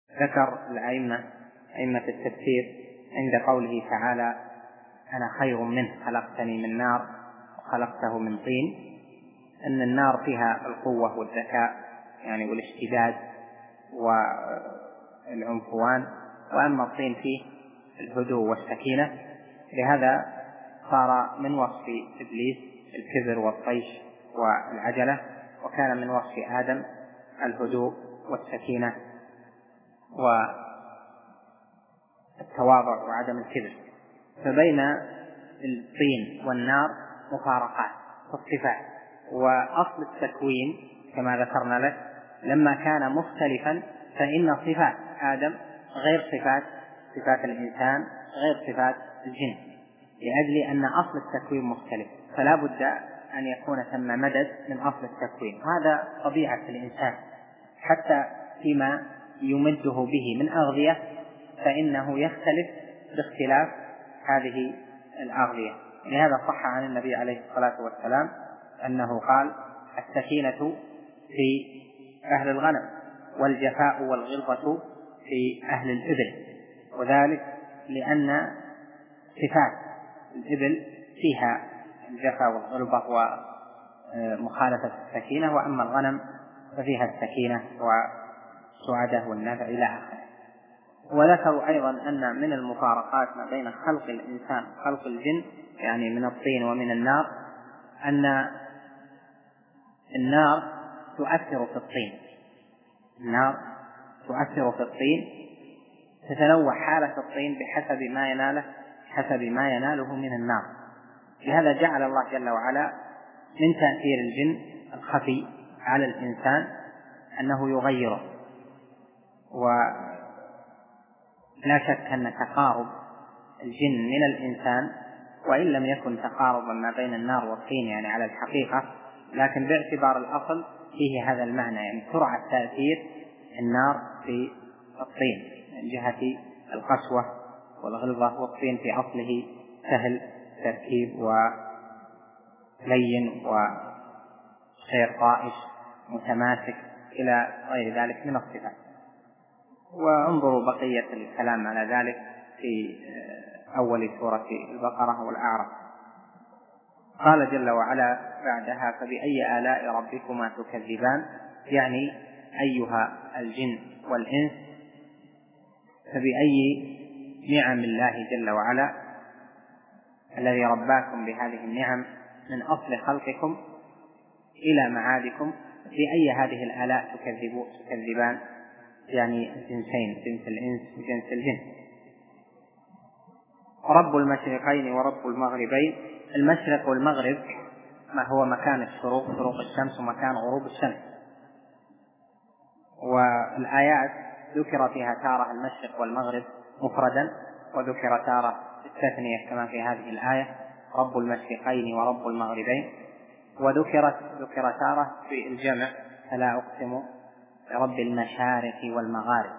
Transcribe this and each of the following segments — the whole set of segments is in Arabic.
ذكر أئمة التفسير عند قوله تعالى أنا خير منه خلقتني من نار وخلقته من طين، أن النار فيها القوة والذكاء يعني والاشتداد والعنفوان، وأما الطين فيه الهدوء والسكينة. لهذا صار من وصف إبليس الكبر والطيش والعجلة، وكان من وصف آدم الهدوء والسكينة والتواضع وعدم الكبر. فبين الطين والنار مفارقات في الصفات، وأصل التكوين كما ذكرنا لك لما كان مختلفا فإن صفات آدم غير صفات الإنسان غير صفات الجن، لأجل أن أصل التكوين مختلف، فلا بد أن يكون ثم مدد من أصل التكوين. هذا طبيعة الإنسان، حتى فيما يمده به من أغذية فإنه يختلف باختلاف هذه الأغذية. لهذا صح عن النبي عليه الصلاة والسلام أنه قال السكينة في أهل الغنم والجفاء والغلظة في أهل الإبل، وذلك لأن صفات الإبل فيها الجفاء والغلظة ومخالفة السكينة، وأما الغنم ففيها السكينة والسعادة والنفع إلى آخره. وذكروا أيضا أن من المفارقات ما بين خلق الإنسان وخلق الجن يعني من الطين ومن النار أن النار تؤثر في الطين، النار تؤثر في الطين، تتنوع حالة الطين بحسب ما يناله من النار. لهذا جعل الله جل وعلا من تأثير الجن الخفي على الإنسان أنه يغيره. ولا شك أن تقارب الجن من الإنسان وإن لم يكن تقاربا ما بين النار والطين يعني على الحقيقة، لكن باعتبار الأصل فيه هذا المعنى، يعني سرعة تأثير النار في الطين من جهة القسوة والغلظة، والطين في أصله سهل تركيب ولين وغير طائش متماسك إلى غير ذلك من الصفات. وانظروا بقية الكلام على ذلك في أول سورة البقرة والأعراف. قال جل وعلا بعدها فبأي آلاء ربكما تكذبان، يعني أيها الجن والإنس فبأي نعم الله جل وعلا الذي رباكم بهذه النعم من أصل خلقكم إلى معادكم، بأي هذه الآلاء تكذبان، يعني الجنسين جنس الإنس وجنس الجن. رب المشرقين ورب المغربين، المشرق والمغرب ما هو مكان الشروق شروق الشمس ومكان غروب الشمس، والآيات ذكر فيها تارة المشرق والمغرب مفردا وذكر تارة التثنية كما في هذه الآية رب المشرقين ورب المغربين، وذكر تارة في الجمع فلا أقسم برب المشارق والمغارب.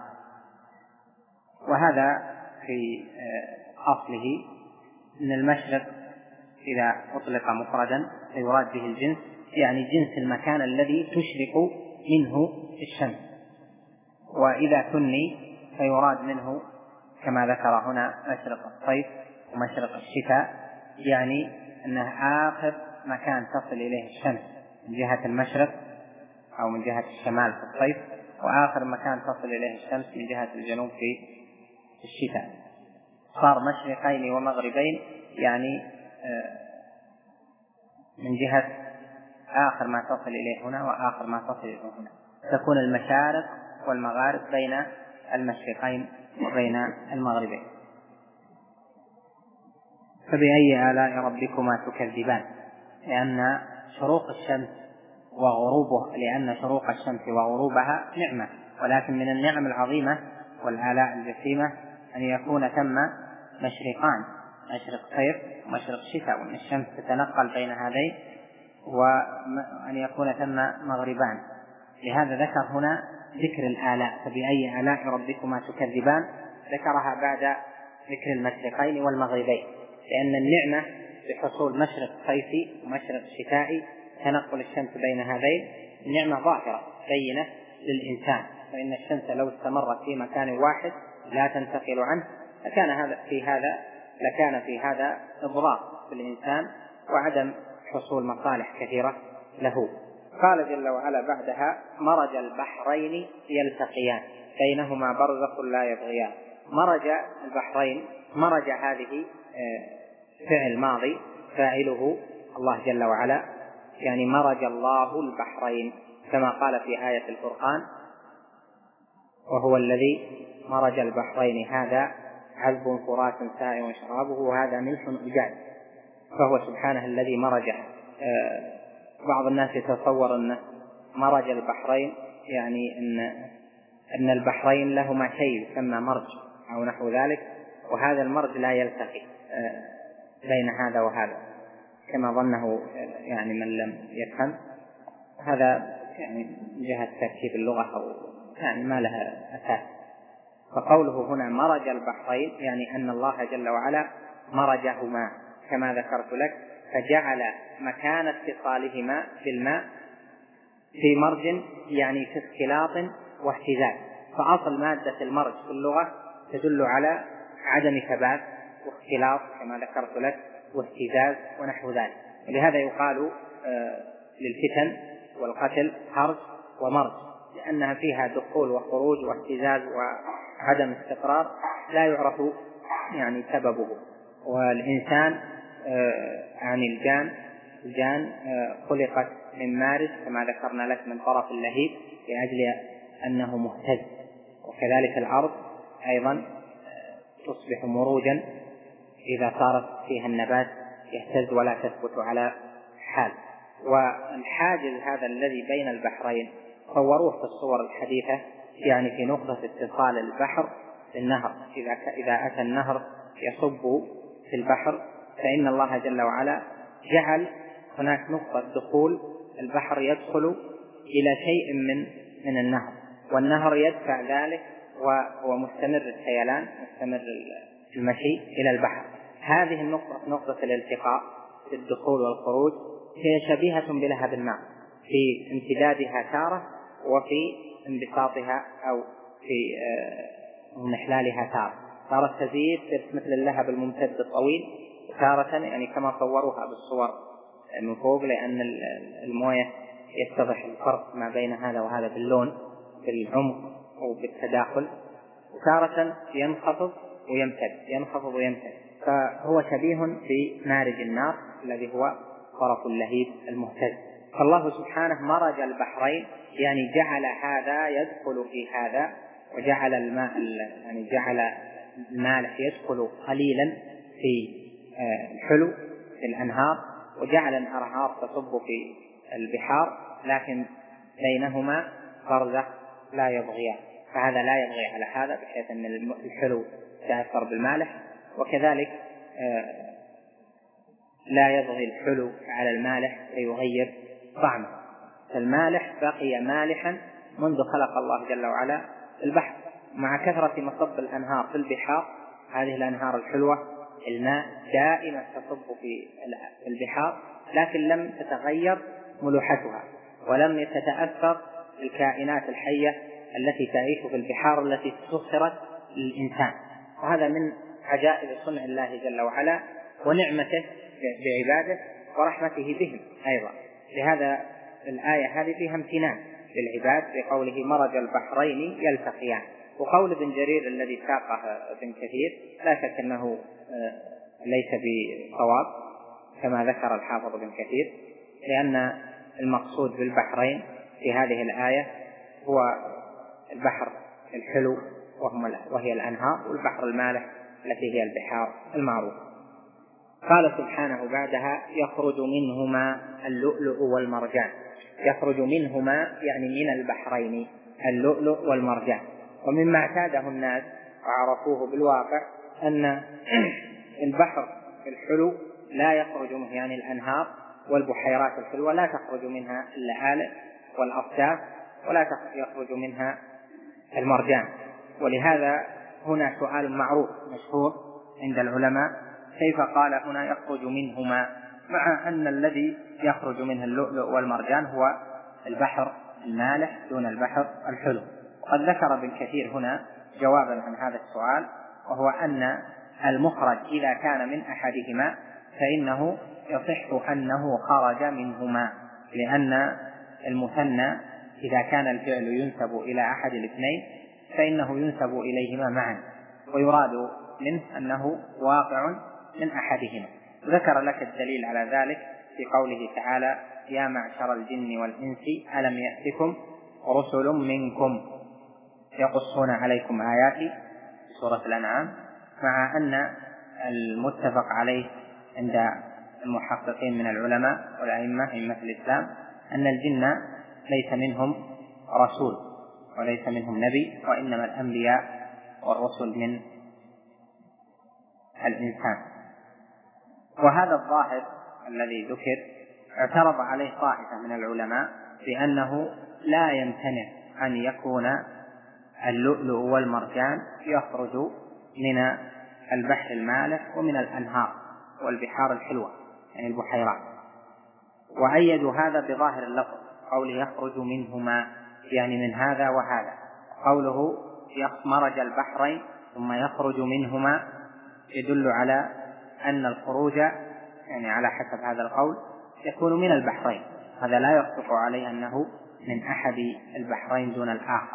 وهذا في أصله من المشرق إذا أطلق مفردا فيراد به الجنس، يعني جنس المكان الذي تشرق منه الشمس، وإذا ثني فيراد منه كما ذكر هنا مشرق الصيف ومشرق الشتاء، يعني أنه آخر مكان تصل إليه الشمس من جهة المشرق أو من جهة الشمال في الصيف، وآخر مكان تصل إليه الشمس من جهة الجنوب في الشتاء. صار مشرقين ومغربين يعني من جهة آخر ما تصل إليه هنا وآخر ما تصل إليه هنا، تكون المشارق والمغارب بين المشرقين وبين المغربين. فبأي آلاء ربكما تكذبان، لأن شروق الشمس وغروبها نعمة، ولكن من النعم العظيمة والآلاء الجسيمة أن يكون ثم مشرقان، مشرق صيف ومشرق شتاء، وأن الشمس تتنقل بين هذين، وأن يكون ثم مغربان. لهذا ذكر هنا ذكر الآلاء، فبأي آلاء ربكما تكذبان ذكرها بعد ذكر المشرقين والمغربين، لأن النعمة بحصول مشرق صيفي ومشرق شتائي تنقل الشمس بين هذين النعمة ظاهرة بينة للإنسان، فإن الشمس لو استمرت في مكان واحد لا تنتقل عنه لكان في هذا إضرار بالإنسان وعدم حصول مصالح كثيرة له. قال جل وعلا بعدها: مرج البحرين يلتقيان بينهما برزخ لا يبغيان. مرج البحرين، مرج هذه فعل ماضي فاعله الله جل وعلا، يعني مرج الله البحرين كما قال في آية الفرقان: وهو الذي مرج البحرين هذا عذب فرات سائغ شرابه وهذا ملح أجاج. فهو سبحانه الذي مرج. بعض الناس يتصور أن مرج البحرين يعني أن البحرين لهما شيء يسمى مرج أو نحو ذلك، وهذا المرج لا يلتقي بين هذا وهذا كما ظنه يعني من لم يفهم. هذا يعني جهة تركيب اللغة أو يعني ما لها أساس. فقوله هنا مرج البحرين يعني أن الله جل وعلا مرجهما كما ذكرت لك، فجعل مكان اتصالهما بالماء في مرج يعني في اختلاط واهتزاز. فأصل مادة المرج في اللغة تدل على عدم ثبات واختلاط كما ذكرت لك واهتزاز ونحو ذلك. ولهذا يقال للفتن والقتل هرج ومرج، لأنها فيها دخول وخروج واهتزاز وعدم استقرار لا يعرف يعني سببه. والإنسان عن الجان خلقت من مارج كما ذكرنا لك من طرف اللهيب لأجل أنه مهتز، وكذلك الأرض أيضا تصبح مروجا إذا صارت فيها النبات يهتز ولا تثبت على حال. والحاجز هذا الذي بين البحرين صوروه في الصور الحديثة يعني في نقطة اتصال البحر بالنهر. إذا أتى النهر يصب في البحر فإن الله جل وعلا جعل هناك نقطة دخول، البحر يدخل إلى شيء من النهر، والنهر يدفع ذلك وهو مستمر السيلان مستمر المشي إلى البحر. هذه النقطة نقطة الالتقاء في الدخول والخروج هي شبيهة بلهب النار في امتدادها تارة وفي انبساطها أو في انحلالها تارة. تارة تزيد مثل اللهب الممتد الطويل تارة يعني كما صوروها بالصور من فوق، لأن الموية يتضح الفرق ما بين هذا وهذا باللون بالعمق أو بالتداخل، وتارة ينخفض ويمتد فهو شبيه بمارج النار الذي هو طرف اللهيب المهتز. فالله سبحانه مرج البحرين يعني جعل هذا يدخل في هذا، وجعل الماء يعني جعل المالح يدخل قليلا في الحلو في الأنهار، وجعل الأنهار تصب في البحار لكن بينهما برزخ لا يبغيان. فهذا لا يبغي على هذا بحيث أن الحلو يتأثر بالمالح، وكذلك لا يبغي الحلو على المالح فيغير طعمه. فالمالح بقي مالحا منذ خلق الله جل وعلا البحر، مع كثرة مصب الأنهار في البحار. هذه الأنهار الحلوة الماء دائما تصب في البحار لكن لم تتغير ملوحتها ولم تتأثر الكائنات الحية التي تعيش في البحار التي سخرت للإنسان. وهذا من عجائب صنع الله جل وعلا ونعمته بعباده ورحمته بهم أيضا. لهذا الآية هذه فيها امتنان للعباد بقوله مرج البحرين يلتقيان. وقول ابن جرير الذي ساقه ابن كثير لا شك أنه ليس بصواب كما ذكر الحافظ ابن كثير، لأن المقصود بالبحرين في هذه الآية هو البحر الحلو وهي الأنهار، والبحر المالح التي هي البحار المعروف. قال سبحانه بعدها يخرج منهما اللؤلؤ والمرجان. يخرج منهما يعني من البحرين اللؤلؤ والمرجان. ومما اعتاده الناس وعرفوه بالواقع أن البحر الحلو لا يخرج منه يعني الأنهار والبحيرات الحلوة لا تخرج منها اللآلئ والأصداف ولا يخرج منها المرجان. ولهذا هنا سؤال معروف مشهور عند العلماء: كيف قال هنا يخرج منهما مع أن الذي يخرج منه اللؤلؤ والمرجان هو البحر المالح دون البحر الحلو؟ قد ذكر ابن كثير هنا جوابا عن هذا السؤال، وهو أن المخرج إذا كان من أحدهما فإنه يصح أنه خرج منهما، لأن المثنى إذا كان الفعل ينسب إلى أحد الاثنين فإنه ينسب إليهما معا، ويراد منه أنه واقع من أحدهما. ذكر لك الدليل على ذلك في قوله تعالى: يا معشر الجن والإنس ألم يأتكم رسل منكم يقصون عليكم آياتي في سورة الأنعام، مع أن المتفق عليه عند المحققين من العلماء والأئمة أئمة الإسلام أن الجن ليس منهم رسول وليس منهم نبي، وإنما الأنبياء والرسل من الإنسان. وهذا الظاهر الذي ذكر اعترض عليه طائفة من العلماء بأنه لا يمتنع أن يكون اللؤلؤ والمرجان يخرج من البحر المالح ومن الأنهار والبحار الحلوة، يعني البحيرات، وأيدوا هذا بظاهر اللفظ قوله يخرج منهما، يعني من هذا وهذا. قوله مرج البحرين ثم يخرج منهما يدل على أن الخروج يعني على حسب هذا القول يكون من البحرين، هذا لا يصدق عليه أنه من أحد البحرين دون الآخر.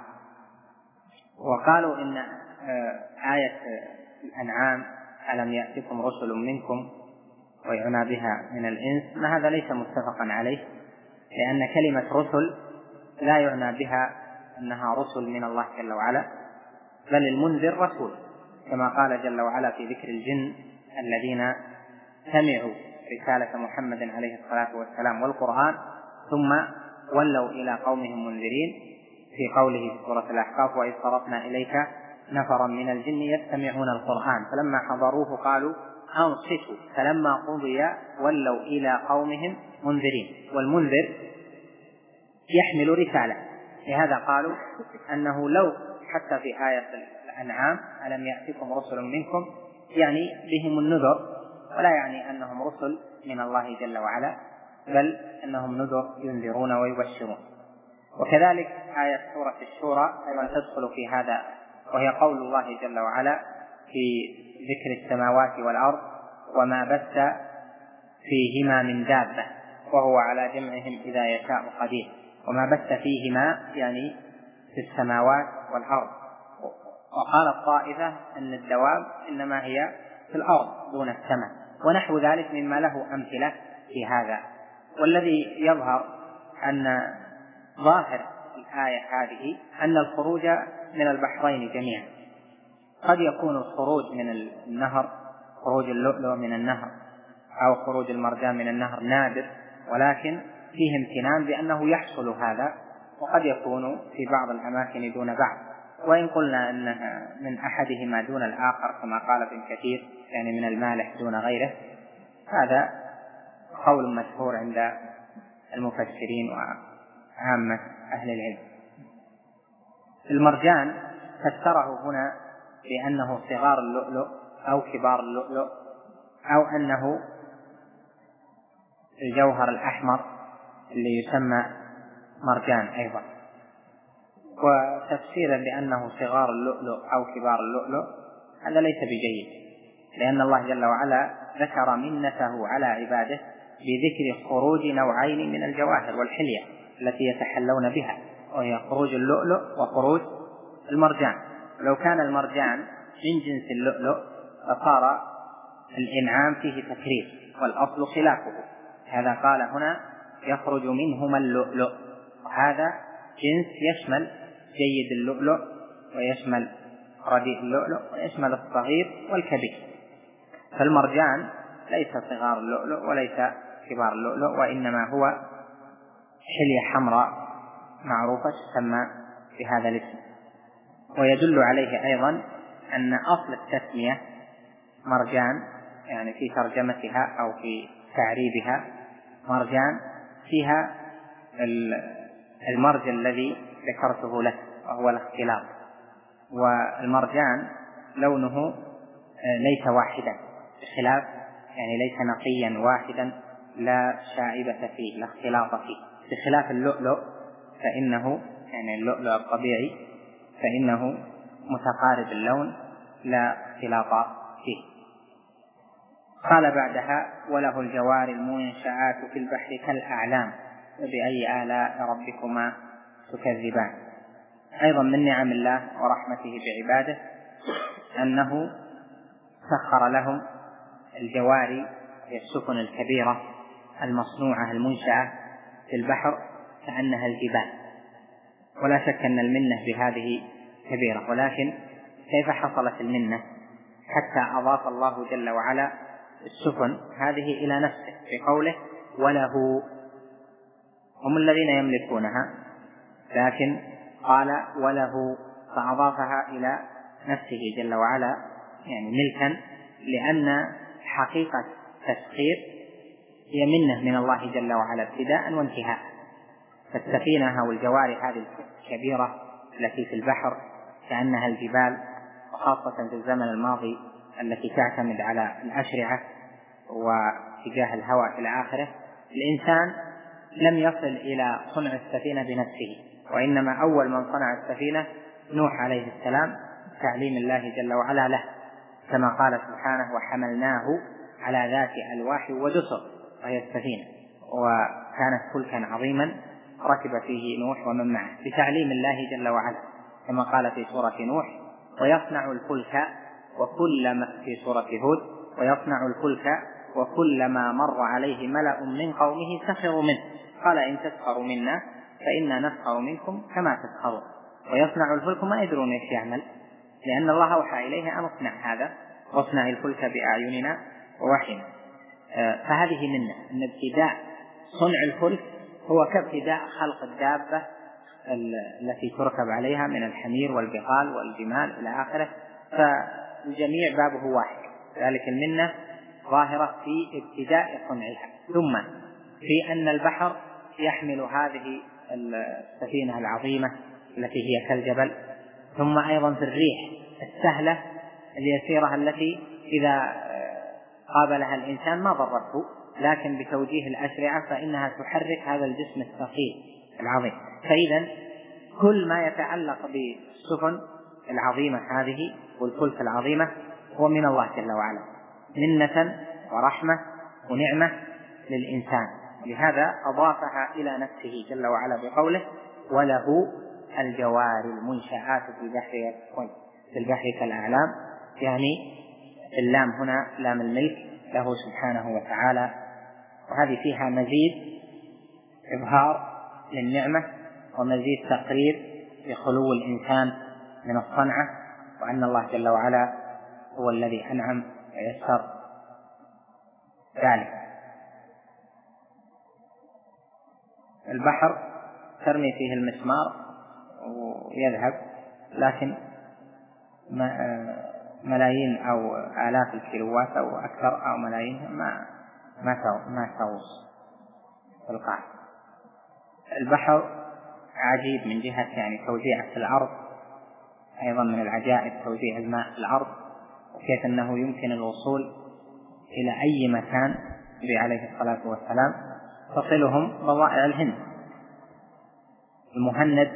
وقالوا إن آية الأنعام ألم يأتكم رسل منكم ويعنى بها من الإنس، ما هذا ليس متفقا عليه، لأن كلمة رسل لا يعنى بها أنها رسل من الله جل وعلا، بل المنذر رسول، كما قال جل وعلا في ذكر الجن الذين سمعوا رسالة محمد عليه الصلاة والسلام والقرآن ثم ولوا إلى قومهم منذرين، في قوله في سورة الأحقاف: وإذ صرفنا إليك نفرا من الجن يستمعون القرآن فلما حضروه قالوا أنصتوا فلما قضي ولوا إلى قومهم منذرين. والمنذر يحمل رسالة، لهذا قالوا أنه لو حتى في آية الأنعام ألم يأتكم رسل منكم يعني بهم النذر، ولا يعني أنهم رسل من الله جل وعلا، بل أنهم نذر ينذرون ويبشرون. وكذلك آية سورة الشورى أيضا تدخل في هذا، وهي قول الله جل وعلا في ذكر السماوات والأرض وما بث فيهما من دابة وهو على جمعهم إذا يشاء قدير. وما بث فيهما يعني في السماوات والأرض. وقال الطائفة أن الدواب إنما هي في الأرض دون السماء، ونحو ذلك مما له أمثلة في هذا. والذي يظهر أن ظاهر الآية هذه أن الخروج من البحرين جميعا، قد يكون الخروج من النهر، خروج اللؤلؤ من النهر أو خروج المرجان من النهر نادر، ولكن فيه امتنان بأنه يحصل هذا، وقد يكون في بعض الأماكن دون بعض. وإن قلنا أنها من أحدهما دون الآخر كما قال ابن كثير يعني من المالح دون غيره، هذا قول مشهور عند المفسرين وعامة أهل العلم. المرجان فسره هنا بأنه صغار اللؤلؤ أو كبار اللؤلؤ، أو أنه الجوهر الأحمر اللي يسمى مرجان أيضا. وتفسيرا بأنه صغار اللؤلؤ أو كبار اللؤلؤ هذا ليس بجيد، لأن الله جل وعلا ذكر منته على عباده بذكر خروج نوعين من الجواهر والحلية التي يتحلون بها، وهي خروج اللؤلؤ وخروج المرجان. لو كان المرجان من جنس اللؤلؤ فصار الإنعام فيه تكرير والأصل خلافه، هذا قال هنا يخرج منهما اللؤلؤ، وهذا جنس يشمل جيد اللؤلؤ ويشمل رديء اللؤلؤ ويشمل الصغير والكبير. فالمرجان ليس صغار اللؤلؤ وليس كبار اللؤلؤ، وإنما هو حلية حمراء معروفة تسمى بهذا الاسم. ويدل عليه أيضا أن أصل التسمية مرجان، يعني في ترجمتها أو في تعريبها مرجان فيها المرج الذي ذكرته لك وهو الاختلاط. والمرجان لونه ليس واحدا، بخلاف يعني ليس نقيا واحدا لا شائبة فيه لا اختلاط فيه، بخلاف اللؤلؤ فإنه يعني اللؤلؤ الطبيعي فإنه متقارب اللون لا اختلاط فيه. قال بعدها: وله الجوار المنشآت في البحر كالأعلام فبأي آلاء ربكما تكذبان. أيضا من نعم الله ورحمته بعباده أنه سخر لهم الجواري هي السفن الكبيرة المصنوعة المنشأة في البحر كأنها الجبال. ولا شك أن المنة بهذه كبيرة، ولكن كيف حصلت المنة حتى أضاف الله جل وعلا السفن هذه إلى نفسه بقوله: وله، هم الذين يملكونها، لكن قال وله، فأضافها إلى نفسه جل وعلا يعني ملكا، لأن حقيقة تسخير هي منة من الله جل وعلا ابتداء وانتهاء. فالسفينة أو الجواري هذه الكبيرة التي في البحر كأنها الجبال، وخاصة في الزمن الماضي التي تعتمد على الأشرعة واتجاه الهواء إلى آخره، الإنسان لم يصل إلى صنع السفينة بنفسه، وإنما أول من صنع السفينة نوح عليه السلام تعليم الله جل وعلا له، كما قال سبحانه: وحملناه على ذات ألواح ودسر، وهي السفينة، وكانت فلكا عظيما ركب فيه نوح ومن معه بتعليم الله جل وعلا، كما قال في سورة نوح: ويصنع الفلك وكلما، في سورة هود: ويصنع الفلك وكلما مر عليه ملأ من قومه سخروا منه قال إن تسخروا منا فإنا نسخر منكم كما تسخرون. ويصنع الفلك ما يدرون ايش يعمل، لأن الله أوحى إليه أن اصنع هذا، واصنع الفلك بأعيننا ووحينا. فهذه منه أن ابتداء صنع الفلك هو كابتداء خلق الدابة التي تركب عليها من الحمير والبغال والجمال إلى آخره، فالجميع بابه واحد. ذلك المنة ظاهرة في ابتداء صنعها، ثم في أن البحر يحمل هذه السفينة العظيمة التي هي كالجبل، ثم أيضا في الريح السهلة اليسيرة التي إذا قابلها الإنسان ما ضرته، لكن بتوجيه الأشرعة فإنها تحرك هذا الجسم الثقيل العظيم. فإذا كل ما يتعلق بالسفن العظيمة هذه والفلك العظيمة هو من الله جل وعلا، منة ورحمة ونعمة للإنسان، لهذا أضافها إلى نفسه جل وعلا بقوله: وله الجوار المنشآت في البحر كالأعلام، يعني اللام هنا لام الملك له سبحانه وتعالى، وهذه فيها مزيد إظهار للنعمة ومزيد تقرير لخلو الإنسان من الصنعة، وأن الله جل وعلا هو الذي أنعم ويسر ذلك. البحر ترمي فيه المسمار ويذهب، لكن ملايين أو آلاف الكيلوات أو أكثر أو ملايين ما توصل القاع. البحر عجيب من جهة يعني توزيعه في الأرض، أيضا من العجائب توزيع الماء في الأرض، وكيف أنه يمكن الوصول إلى أي مكان عليه الصلاة والسلام. تصلهم بضائع الهند. المهند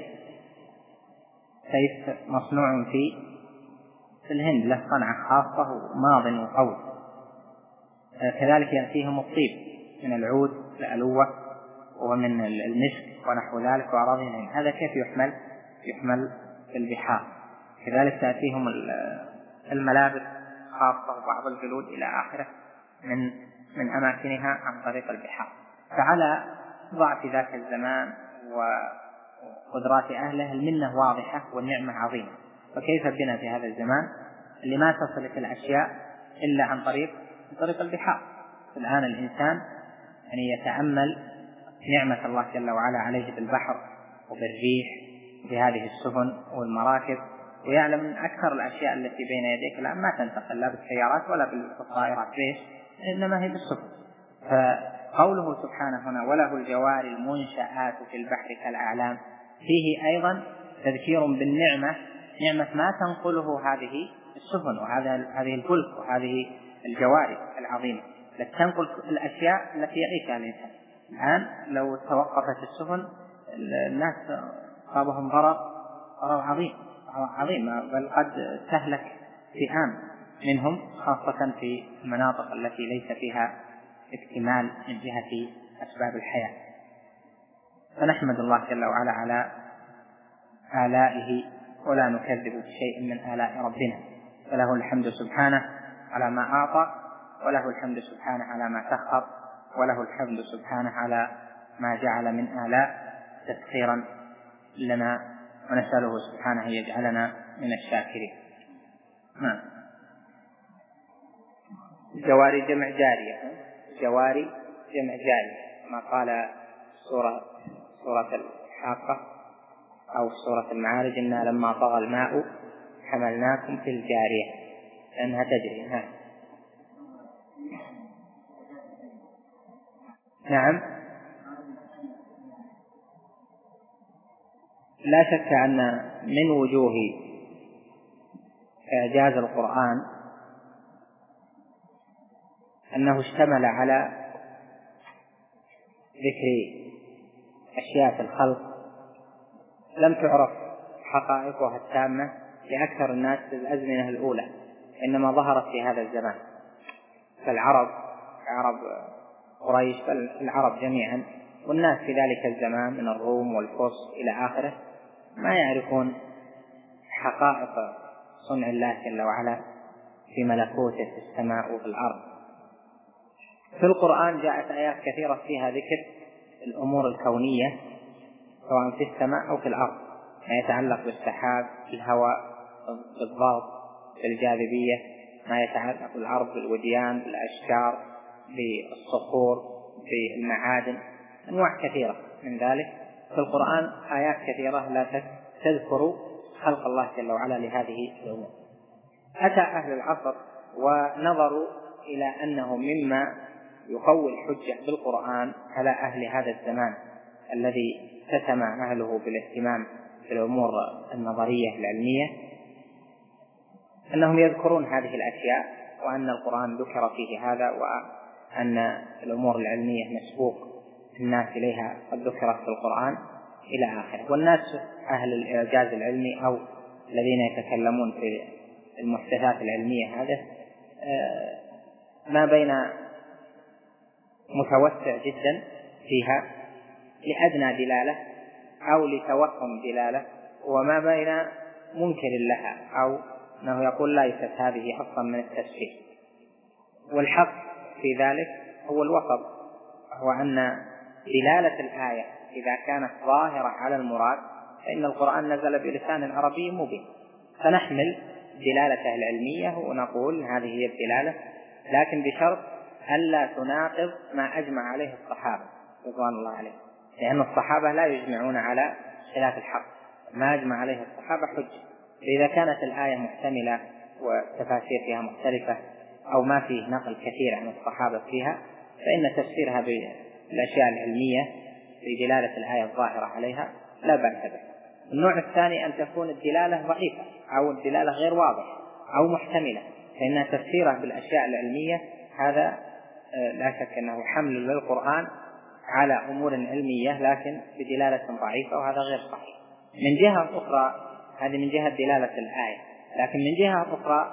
سيف مصنوع في الهند له صنعة خاصة وماض وقوي. كذلك يأتيهم الطيب من العود الألوة ومن المسك ونحو ذلك وأراضيهم. هذا كيف يحمل في البحار. كذلك تأتيهم الملابس خاصة وبعض الجلود إلى آخره من أماكنها عن طريق البحار. فعلى ضعف ذاك الزمان وقدرات أهله المنة واضحة والنعمة عظيمة. فكيف بنا في هذا الزمان اللي ما تصلك الأشياء إلا عن طريق البحار. الآن الإنسان يعني يتأمل نعمة الله جل وعلا عليه بالبحر وبالريح بهذه السفن والمراكب، ويعلم من أكثر الأشياء التي بين يديك الآن ما تنتقل لا بالسيارات ولا بالطائرات، ليش؟ إنما هي بالسفن. فقوله سبحانه هنا: وله الجوار المنشآت في البحر كالأعلام، فيه أيضا تذكير بالنعمة، نعمة ما تنقله هذه السفن وهذه الفلك وهذه الجواري العظيمة، التي تنقل الأشياء التي يعيشها الإنسان. الآن لو توقفت السفن الناس صابهم ضرر عظيم عظيم، بل قد تهلك فئام منهم، خاصة في المناطق التي ليس فيها اكتمال من جهة أسباب الحياة. فنحمد الله جل وعلا على آلائه ولا نكذب بشيء من آلاء ربنا، فله الحمد سبحانه على ما أعطى، وله الحمد سبحانه على ما سخر، وله الحمد سبحانه على ما جعل من آلاء تسخيرا لنا، ونسأله سبحانه أن يجعلنا من الشاكرين. جواري جمع جارية، جواري جمع جارية، ما قال سورة الحاقة أو سورة المعارج إنا لما طغى الماء حملناكم في الجارية، لأنها تجري. نعم، لا شك أن من وجوه إعجاز القرآن أنه اشتمل على ذكر أشياء في الخلق لم تعرف حقائقها التامة لأكثر الناس في الأزمنة الأولى، إنما ظهرت في هذا الزمان. فالعرب، عرب قريش، بل العرب جميعا والناس في ذلك الزمان من الروم والفرس إلى آخره ما يعرفون حقائق صنع الله جل وعلا في ملكوته في السماء وفي الأرض. في القرآن جاءت آيات كثيرة فيها ذكر الأمور الكونية سواء في السماء أو في الأرض، ما يتعلق بالسحاب، بالهواء، بالضغط، بالجاذبية، ما يتعلق بالأرض، بالوديان، بالأشجار، بالصخور، بالمعادن، أنواع كثيرة من ذلك في القرآن، آيات كثيرة لا تذكر خلق الله جل وعلا لهذه الأمور. أتى أهل العصر ونظروا إلى أنه مما يقوي الحجة بالقرآن على أهل هذا الزمان الذي تسمع أهله بالاهتمام بالأمور النظرية العلمية أنهم يذكرون هذه الأشياء، وأن القرآن ذكر فيه هذا، وأن الأمور العلمية مسبوق الناس إليها قد ذكرت في القرآن إلى آخره. والناس أهل الإعجاز العلمي أو الذين يتكلمون في المحدثات العلمية هذا ما بين متوسع جدا فيها لأدنى دلالة أو لتوهم دلالة، وما بين منكر لها أو أنه يقول ليست هذه أصلا من التفسير. والحق في ذلك هو الوسط، هو أن دلالة الآية إذا كانت ظاهرة على المراد فإن القرآن نزل بلسان عربي مبين، فنحمل دلالته العلمية ونقول هذه هي الدلالة، لكن بشرط ألا تناقض ما أجمع عليه الصحابة رضوان الله عليهم، لأن الصحابة لا يجمعون على خلاف الحق، ما أجمع عليه الصحابة حجة. إذا كانت الآية محتملة والتفاسير فيها مختلفة أو ما فيه نقل كثير عن الصحابة فيها، فإن تفسيرها بالأشياء العلمية في دلالة الآية الظاهرة عليها لا بأس به. النوع الثاني أن تكون الدلالة ضعيفة أو الدلالة غير واضحة أو محتملة، فإن تفسيرها بالأشياء العلمية هذا لا شك أنه حمل للقرآن على أمور علمية لكن بدلالة ضعيفة، وهذا غير صحيح. من جهة أخرى هذه من جهة دلالة الآية، لكن من جهة أخرى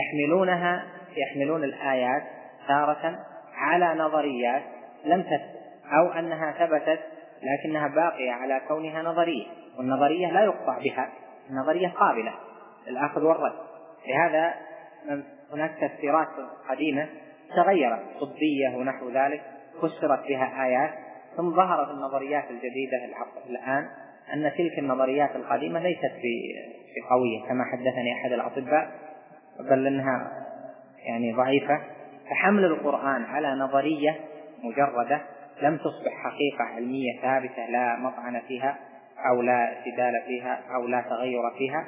يحملون الآيات تارة على نظريات لم تثبت أو أنها ثبتت لكنها باقية على كونها نظرية، والنظرية لا يقطع بها، النظرية قابلة للأخذ والرد. لهذا هناك تفسيرات قديمة تغيرت طبية ونحو ذلك فسرت بها آيات، ثم ظهرت النظريات الجديدة الآن أن تلك النظريات القديمة ليست بقوية كما حدثني أحد الأطباء، بل أنها يعني ضعيفة. فحمل القرآن على نظرية مجردة لم تصبح حقيقة علمية ثابتة لا مطعن فيها أو لا جدال فيها أو لا تغير فيها،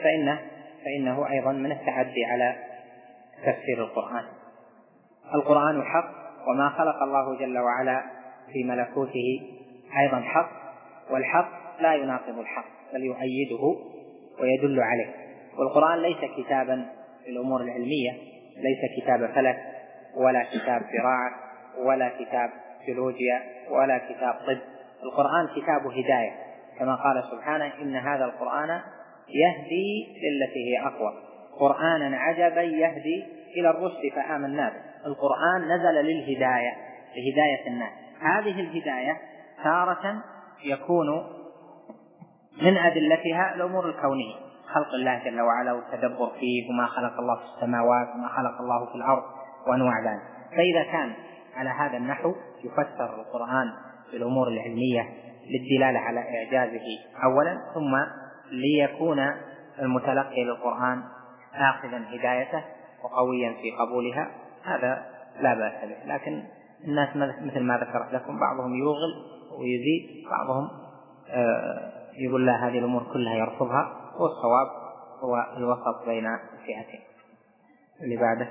فإنه أيضا من التعدي على تفسير القرآن. القرآن حق، وما خلق الله جل وعلا في ملكوته أيضا حق، والحق لا يناقض الحق بل يؤيده ويدل عليه. والقرآن ليس كتابا في الأمور العلمية، ليس كتاب فلك ولا كتاب زراعة ولا كتاب جيولوجيا ولا كتاب طب. القرآن كتاب هداية، كما قال سبحانه إن هذا القرآن يهدي للتي هي أقوى، قرآنا عجبا يهدي إلى الرشد فآمنا به. القرآن نزل للهداية، لهداية الناس. هذه الهداية تارة يكون من أدلتها الأمور الكونية، خلق الله جل وعلا والتدبر فيه، وما خلق الله في السماوات وما خلق الله في الأرض وأنواع ذلك. فإذا كان على هذا النحو يفسر القرآن بالأمور العلمية للدلالة على إعجازه أولا، ثم ليكون المتلقي للقرآن آخذا هدايته وقويا في قبولها، هذا لا بأس به. لكن الناس مثل ما ذكرت لكم، بعضهم يوغل ويزيد، بعضهم يقول لا، هذه الأمور كلها يرفضها، والصواب هو الوسط بين الفئتين. اللي بعده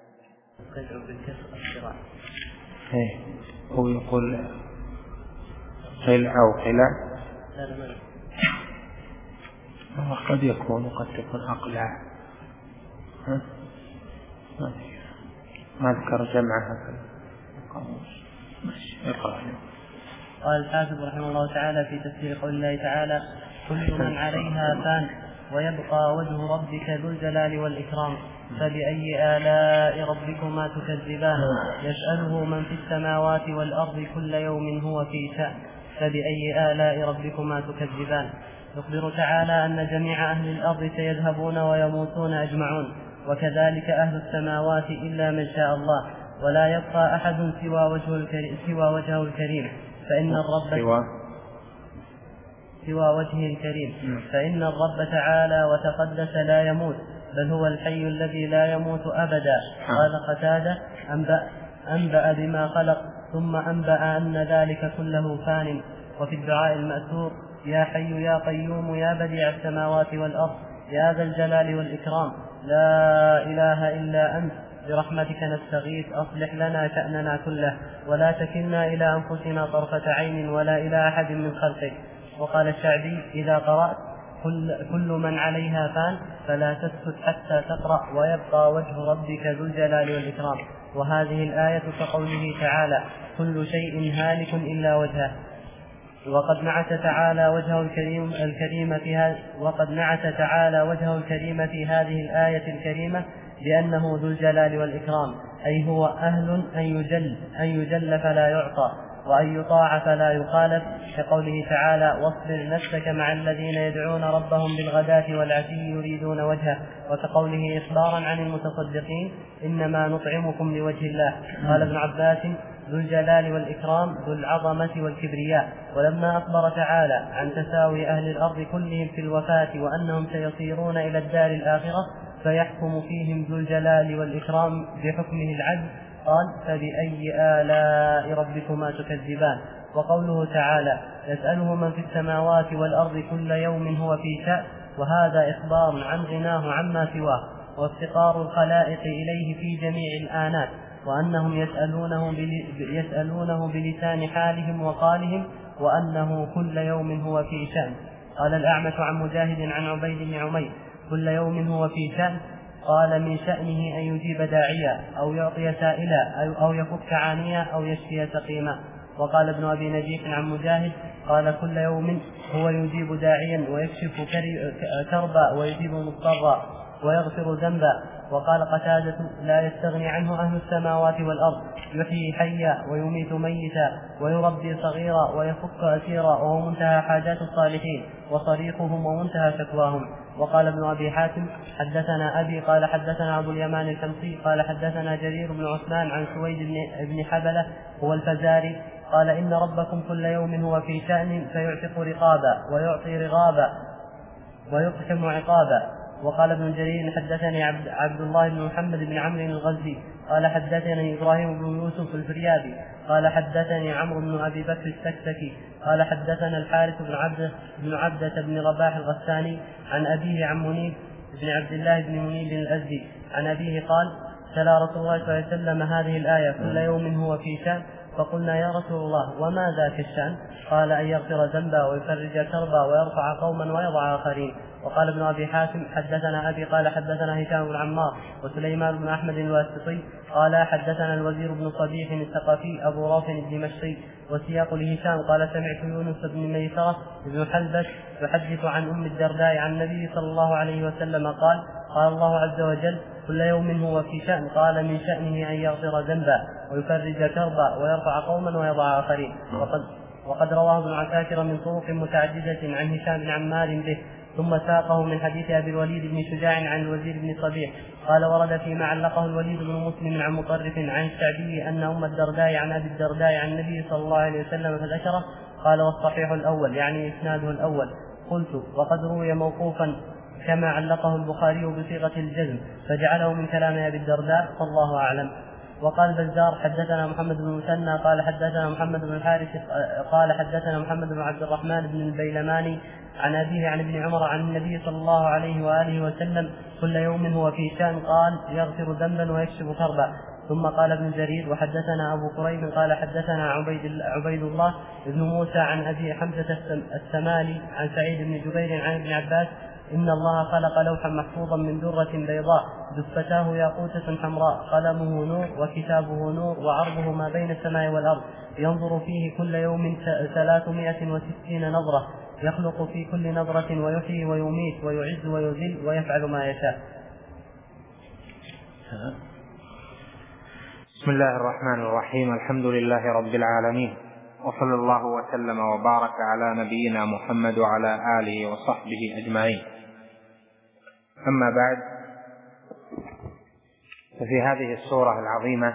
هو يقول خلع أو خلع، قد يكون أقلع، ما ذكر جمعها في القاموس. قال الحافظ رحمه الله تعالى في تفسير قول الله تعالى: كل من عليها فان ويبقى وجه ربك ذو الجلال والإكرام فبأي آلاء ربكما تكذبان يسأله من في السماوات والأرض كل يوم هو في شأن فبأي آلاء ربكما تكذبان. يخبر تعالى أن جميع أهل الأرض سيذهبون ويموتون أجمعون، وكذلك أهل السماوات إلا من شاء الله، ولا يبقى أحد سوى وجهه الكريم، فإن الرب سوى وجهه الكريم، فإن الرب تعالى وتقدس لا يموت، بل هو الحي الذي لا يموت أبدا. قال قتادة: أنبأ بما خلق، ثم أنبأ أن ذلك كله فان. وفي الدعاء المأثور: يا حي يا قيوم يا بديع السماوات والأرض يا ذا الجلال والإكرام لا إله إلا أنت برحمتك نستغيث أصلح لنا شأننا كله ولا تكلنا إلى أنفسنا طرفة عين ولا إلى أحد من خلقك. وقال الشعبي: إذا قرأت كل من عليها فان فلا تسكت حتى تقرأ ويبقى وجه ربك ذو الجلال والإكرام. وهذه الآية كقوله تعالى: كل شيء هالك إلا وجهه. وقد نعت تعالى وجهه الكريم في هذه الآية الكريمة بأنه ذو الجلال والإكرام، أي هو أهل أن يجل فلا يعطى وأن يطاع فلا يخالف، كقوله تعالى: واصبر نفسك مع الذين يدعون ربهم بالغداة والعشي يريدون وجهه، وكقوله إخبارا عن المتصدقين: إنما نطعمكم لوجه الله. قال ابن عباس: ذو الجلال والإكرام ذو العظمة والكبرياء. ولما أخبر تعالى عن تساوي أهل الأرض كلهم في الوفاة وأنهم سيصيرون إلى الدار الآخرة فيحكم فيهم ذو الجلال والإكرام بحكمه العدل، قال: فبأي آلاء ربكما تكذبان. وقوله تعالى: يسأله من في السماوات والأرض كل يوم هو في شأن، وهذا إخبار عن غناه عما سواه وافتقار الخلائق إليه في جميع الآنات، وأنهم يسألونه بلسان حالهم وقالهم، وأنه كل يوم هو في شأن. قال الأعمش عن مجاهد عن عبيد بن عمير: كل يوم هو في شأن. قال: من شأنه أن يجيب داعيا أو يعطي سائلا أو يفك عانيا أو يشفي سقيما. وقال ابن أبي نجيح عن مجاهد: قال: كل يوم هو يجيب داعيا ويكشف كربا ويجيب مضطرا ويغفر ذنبا. وقال قتادة: لا يستغني عنه أهل السماوات والأرض، يحيي حيا ويميت ميتا ويربي صغيرا ويفك أسيرا، وهو منتهى حاجات الصالحين وصريخهم ومنتهى شكواهم. وقال ابن أبي حاتم: حدثنا أبي قال حدثنا أبو اليمان الشمسي قال حدثنا جرير بن عثمان عن سويد بن حبلة هو الفزاري قال: إن ربكم كل يوم هو في شأن فيعتق رقابا ويعطي رغابا ويقسم عقابا. وقال ابن جرير: حدثني عبد الله بن محمد بن عمرو الغزي قال حدثني إبراهيم بن يوسف الفريابي قال حدثني عمرو بن أبي بكر السكسكي قال حدثنا الحارث بن عبدة بن رباح الغساني عن أبيه عن منيب بن عبد الله بن منيب الأزدي عن أبيه قال: تلا رسول الله صلى الله عليه وسلم هذه الآية: كل يوم هو في شأن، فقلنا يا رسول الله وما ذاك الشأن؟ قال أن يغفر ذنبا ويفرج كربا ويرفع قوما ويضع آخرين. وقال ابن أبي حاتم حدثنا أبي قال حدثنا هشام بن عمار وسليمان بن أحمد الواسطي قال حدثنا الوزير بن صبيح الثقفي أبو رافع الدمشقي. وسياق لهشام قال سمعت يونس بن ميسرة بن حلبس يحدث عن أم الدرداء عن النبي صلى الله عليه وسلم قال قال الله عز وجل كل يوم هو في شأن. قال من شأنه أن يغفر ذنبا ويفرج كربا ويرفع قوما ويضع آخرين. وقد رواه ابن عساكر من طرق متعددة عن هشام بن عمار به، ثم ساقه من حديث أبي الوليد بن شجاع عن الوزير بن صبيح قال ورد فيما علقه الوليد بن مسلم عن مطرف عن الشعبي أن أم الدرداء عن أبي الدرداء عن النبي صلى الله عليه وسلم فذكره. قال والصحيح الأول يعني إسناده الأول. قلت وقد روي موقوفا كما علقه البخاري بصيغة الجزم فجعله من كلام أبي الدرداء فالله أعلم. وقال بزار حدثنا محمد بن مثنى قال حدثنا محمد بن الحارث قال حدثنا محمد بن عبد الرحمن بن البيلماني عن أبيه عن ابن عمر عن النبي صلى الله عليه وآله وسلم كل يوم هو في شأن قال يغفر ذنبا ويكشف كربا. ثم قال ابن جرير وحدثنا أبو كريب قال حدثنا عبيد الله بن موسى عن أبي حمزة السمالي عن سعيد بن جبير عن ابن عباس إن الله خلق لوحا محفوظا من درة بيضاء دفتاه ياقوتة حمراء قلمه نور وكتابه نور وعرضه ما بين السماء والأرض ينظر فيه كل يوم 360 نظرة يخلق في كل نظرة ويحيي ويميت ويعز ويذل ويفعل ما يشاء. بسم الله الرحمن الرحيم. الحمد لله رب العالمين، وصلى الله وسلم وبارك على نبينا محمد وعلى آله وصحبه أجمعين. أما بعد، ففي هذه السورة العظيمة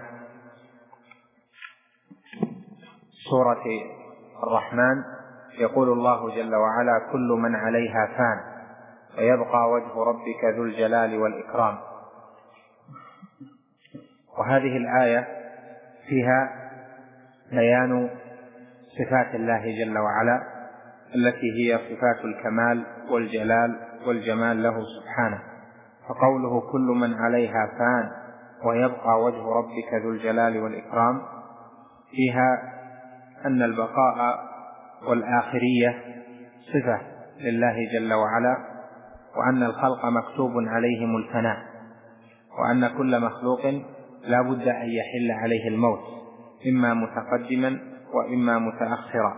سورة الرحمن يقول الله جل وعلا كل من عليها فان ويبقى وجه ربك ذو الجلال والإكرام. وهذه الآية فيها بيان صفات الله جل وعلا التي هي صفات الكمال والجلال والجمال له سبحانه. فقوله كل من عليها فان ويبقى وجه ربك ذو الجلال والإكرام فيها أن البقاء والآخرية صفة لله جل وعلا، وأن الخلق مكتوب عليهم الفناء، وأن كل مخلوق لا بد أن يحل عليه الموت إما متقدما وإما متأخرا.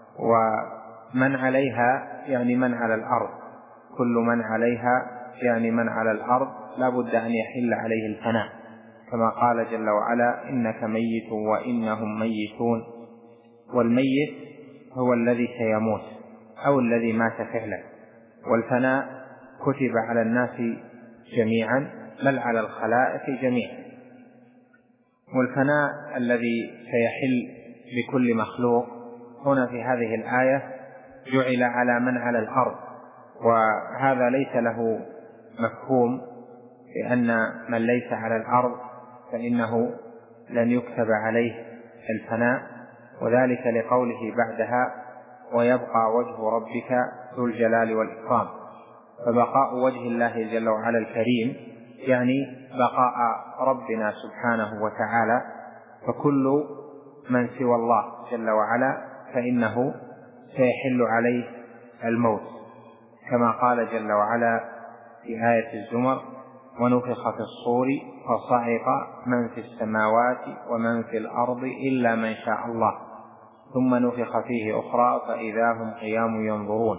ومن عليها يعني من على الأرض، كل من عليها يعني من على الأرض لا بد أن يحل عليه الفناء، كما قال جل وعلا إنك ميت وإنهم ميتون. والميت هو الذي سيموت أو الذي مات فعلا، والفناء كتب على الناس جميعا بل على الخلائق جميعا. والفناء الذي سيحل بكل مخلوق هنا في هذه الآية جعل على من على الأرض، وهذا ليس له مفهوم، لأن من ليس على الأرض فإنه لن يكتب عليه الفناء، وذلك لقوله بعدها ويبقى وجه ربك ذو الجلال والإكرام. فبقاء وجه الله جل وعلا الكريم يعني بقاء ربنا سبحانه وتعالى، فكل من سوى الله جل وعلا فإنه سيحل عليه الموت، كما قال جل وعلا في آية الزمر ونفخ في الصور فصعق من في السماوات ومن في الأرض إلا من شاء الله ثم نفخ فيه أخرى فإذا هم قيام ينظرون.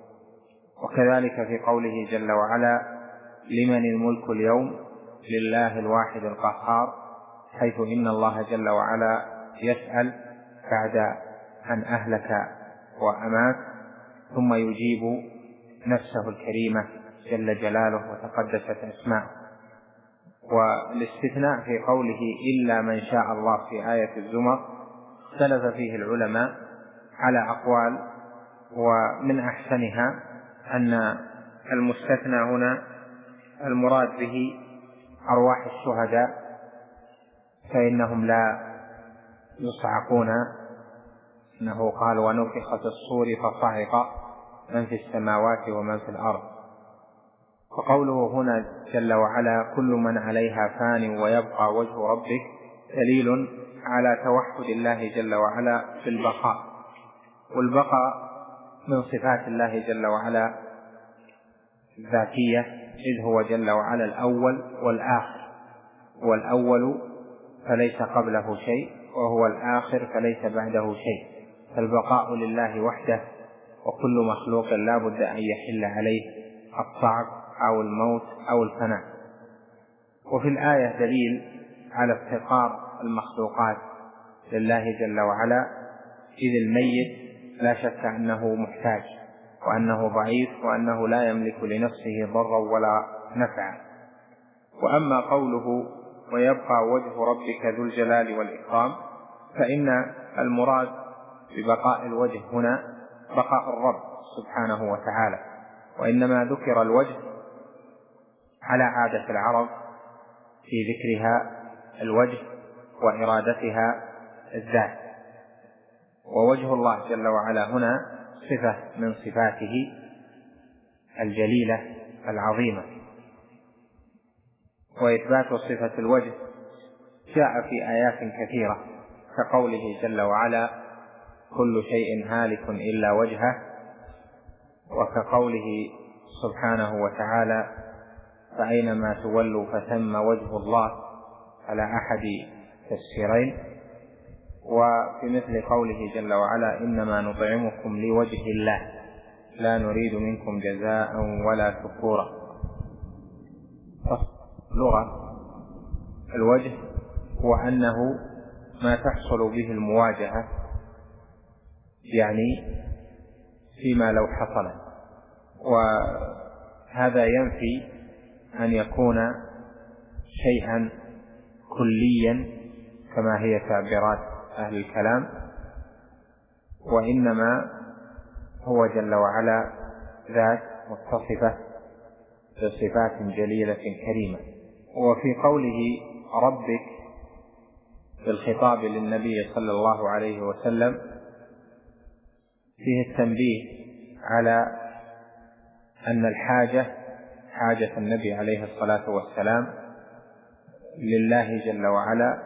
وكذلك في قوله جل وعلا لمن الملك اليوم لله الواحد القهار، حيث إن الله جل وعلا يسأل بعد أن أهلك وأمات ثم يجيب نفسه الكريمة جل جلاله وتقدست أسماءه. والاستثناء في قوله إلا من شاء الله في آية الزمر اختلف فيه العلماء على أقوال، ومن أحسنها أن المستثنى هنا المراد به أرواح الشهداء، فإنهم لا يصعقون، إنه قال ونفخ في الصور فصعق من في السماوات ومن في الأرض. فقوله هنا جل وعلا كل من عليها فان ويبقى وجه ربك دليل على توحد الله جل وعلا في البقاء، والبقاء من صفات الله جل وعلا الذاتية، إذ هو جل وعلا الأول والآخر، هو الأول فليس قبله شيء، وهو الآخر فليس بعده شيء، فالبقاء لله وحده، وكل مخلوق لا بد أن يحل عليه الصعق أو الموت أو الفناء. وفي الآية دليل على افتقار المخلوقات لله جل وعلا، إذ الميت لا شك أنه محتاج، وأنه ضعيف، وأنه لا يملك لنفسه ضرا ولا نفعا. وأما قوله ويبقى وجه ربك ذو الجلال والإكرام، فإن المراد ببقاء الوجه هنا بقاء الرب سبحانه وتعالى، وإنما ذكر الوجه على عادة العرب في ذكرها الوجه وإرادتها الذات، ووجه الله جل وعلا هنا صفة من صفاته الجليلة العظيمة. وإثبات صفة الوجه جاء في آيات كثيرة، كقوله جل وعلا كل شيء هالك إلا وجهه، وكقوله سبحانه وتعالى فأينما تولوا فثم وجه الله على أحد تفسيرين. وفي مثل قوله جل وعلا إنما نطعمكم لوجه الله لا نريد منكم جزاء ولا شكورا. لغة الوجه هو أنه ما تحصل به المواجهة، يعني فيما لو حصل، وهذا ينفي أن يكون شيئا كليا كما هي تعبيرات أهل الكلام، وإنما هو جل وعلا ذات متصفة بصفات جليلة كريمة. وفي قوله ربك بالخطاب للنبي صلى الله عليه وسلم فيه التنبيه على أن حاجة النبي عليه الصلاة والسلام لله جل وعلا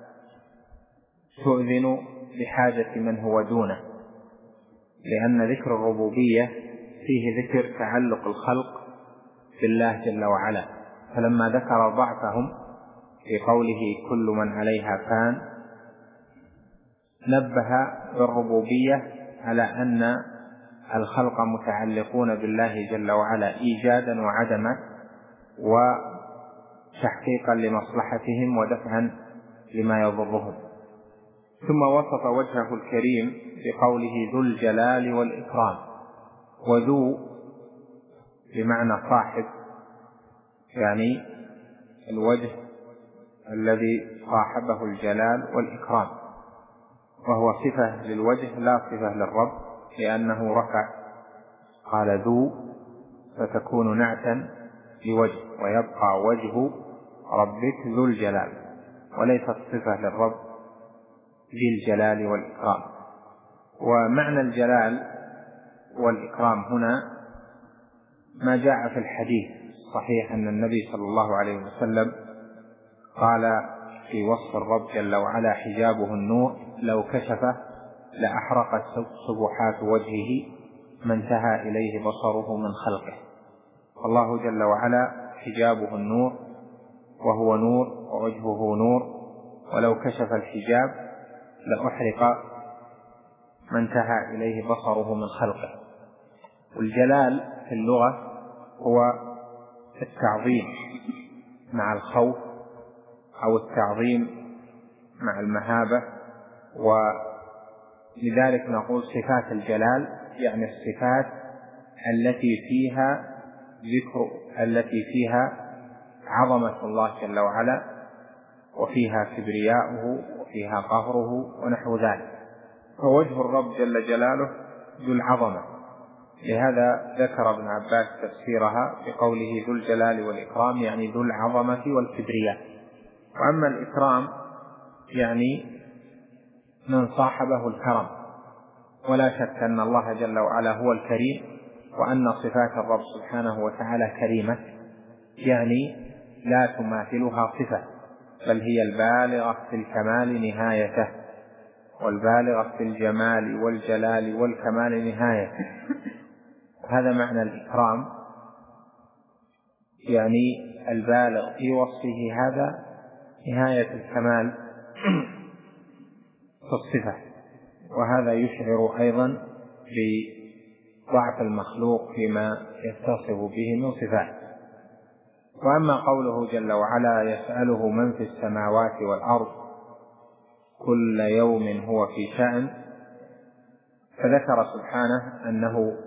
تؤذن بحاجة من هو دونه، لأن ذكر الربوبية فيه ذكر تعلق الخلق بالله جل وعلا، فلما ذكر ضعفهم في قوله كل من عليها فان نبه بالربوبية على أن الخلق متعلقون بالله جل وعلا إيجادا وعدما، وتحقيقا لمصلحتهم ودفعا لما يضرهم. ثم وصف وجهه الكريم بقوله ذو الجلال والإكرام، وذو بمعنى صاحب، يعني الوجه الذي صاحبه الجلال والإكرام، وهو صفة للوجه لا صفة للرب، لأنه رفع قال ذو فتكون نعتا لوجه، ويبقى وجه ربك ذو الجلال، وليست صفة للرب ذي الجلال والإكرام. ومعنى الجلال والإكرام هنا ما جاء في الحديث صحيح أن النبي صلى الله عليه وسلم قال في وصف الرب جل وعلا حجابه النور لو كشفه لأحرقت سبحات وجهه ما انتهى إليه بصره من خلقه. الله جل وعلا حجابه النور، وهو نور ووجهه نور، ولو كشف الحجاب لأحرق ما انتهى إليه بصره من خلقه. والجلال في اللغة هو التعظيم مع الخوف، أو التعظيم مع المهابة، ولذلك نقول صفات الجلال يعني الصفات التي فيها عظمة الله جل وعلا، وفيها كبرياؤه، وفيها قهره ونحو ذلك. فوجه الرب جل جلاله ذو العظمة، لهذا ذكر ابن عباس تفسيرها بقوله ذو الجلال والإكرام، يعني ذو العظمة والكبرياء. وأما الإكرام يعني من صاحبه الكرم، ولا شك أن الله جل وعلا هو الكريم، وأن صفات الرب سبحانه وتعالى كريمة، يعني لا تماثلها صفة، بل هي البالغة في الكمال نهايته، والبالغة في الجمال والجلال والكمال نهايته. هذا معنى الإكرام، يعني البالغ في وصفه هذا نهاية الكمال في الصفة. وهذا يشعر أيضا بضعف المخلوق فيما يتصف به من صفات. وأما قوله جل وعلا يسأله من في السماوات والأرض كل يوم هو في شأن، فذكر سبحانه أنه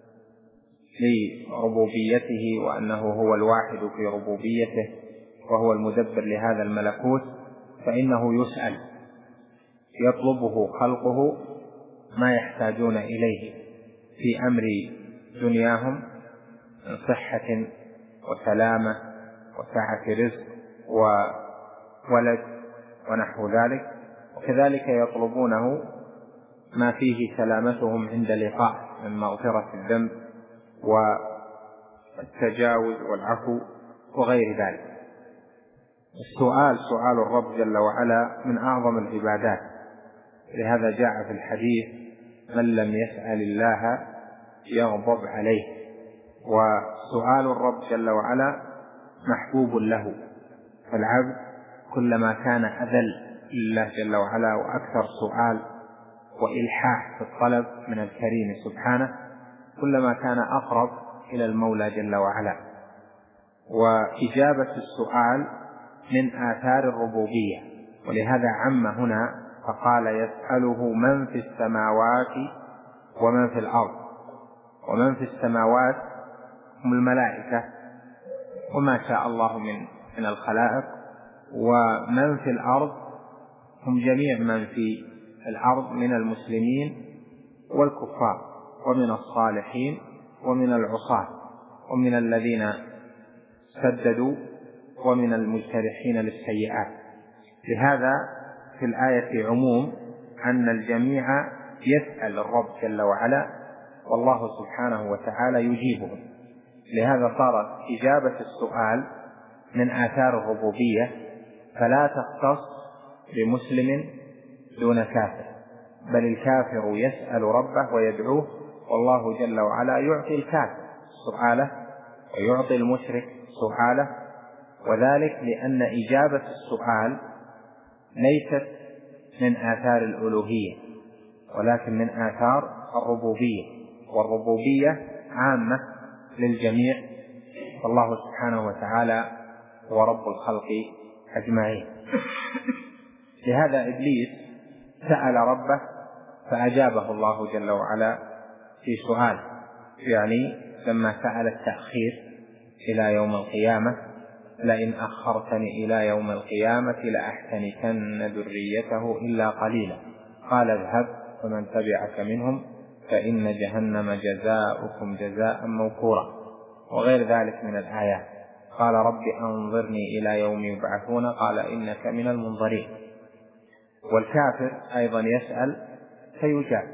لربوبيته وأنه هو الواحد في ربوبيته وهو المدبر لهذا الملكوت، فإنه يسأل يطلبه خلقه ما يحتاجون إليه في أمر دنياهم من صحة وسلامة وسعة رزق وولد ونحو ذلك، وكذلك يطلبونه ما فيه سلامتهم عند لقاء من مغفرة الذنب والتجاوز والعفو وغير ذلك. السؤال سؤال الرب جل وعلا من أعظم العبادات، لهذا جاء في الحديث من لم يسأل الله يغضب عليه. وسؤال الرب جل وعلا محبوب له، فالعبد كلما كان أذل لله جل وعلا وأكثر سؤال وإلحاح في الطلب من الكريم سبحانه كلما كان أقرب إلى المولى جل وعلا. وإجابة السؤال من آثار الربوبية، ولهذا عم هنا فقال يسأله من في السماوات ومن في الأرض. ومن في السماوات هم الملائكة وما شاء الله من الخلائق، ومن في الأرض هم جميع من في الأرض من المسلمين والكفار ومن الصالحين ومن العصاة ومن الذين سددوا ومن المجترحين للسيئات. لهذا في الآية عموم أن الجميع يسأل الرب جل وعلا والله سبحانه وتعالى يجيبهم. لهذا صارت إجابة السؤال من آثار الربوبية، فلا تختص بمسلم دون كافر، بل الكافر يسأل ربه ويدعوه، والله جل وعلا يعطي الكافر سؤاله ويعطي المشرك سؤاله. وذلك لأن إجابة السؤال ليست من آثار الألوهية ولكن من آثار الربوبية، والربوبية عامة للجميع، والله سبحانه وتعالى هو رب الخلق أجمعين. لهذا إبليس سأل ربه فأجابه الله جل وعلا في سؤال، يعني لما سأل التأخير إلى يوم القيامة لئن أخرتني إلى يوم القيامة لأحتنكن ذريته إلا قليلا، قال اذهب فمن تبعك منهم فإن جهنم جزاؤكم جزاء موفورا، وغير ذلك من الآيات. قال رب أنظرني إلى يوم يبعثون قال إنك من المنظرين. والكافر أيضا يسأل فيجاب.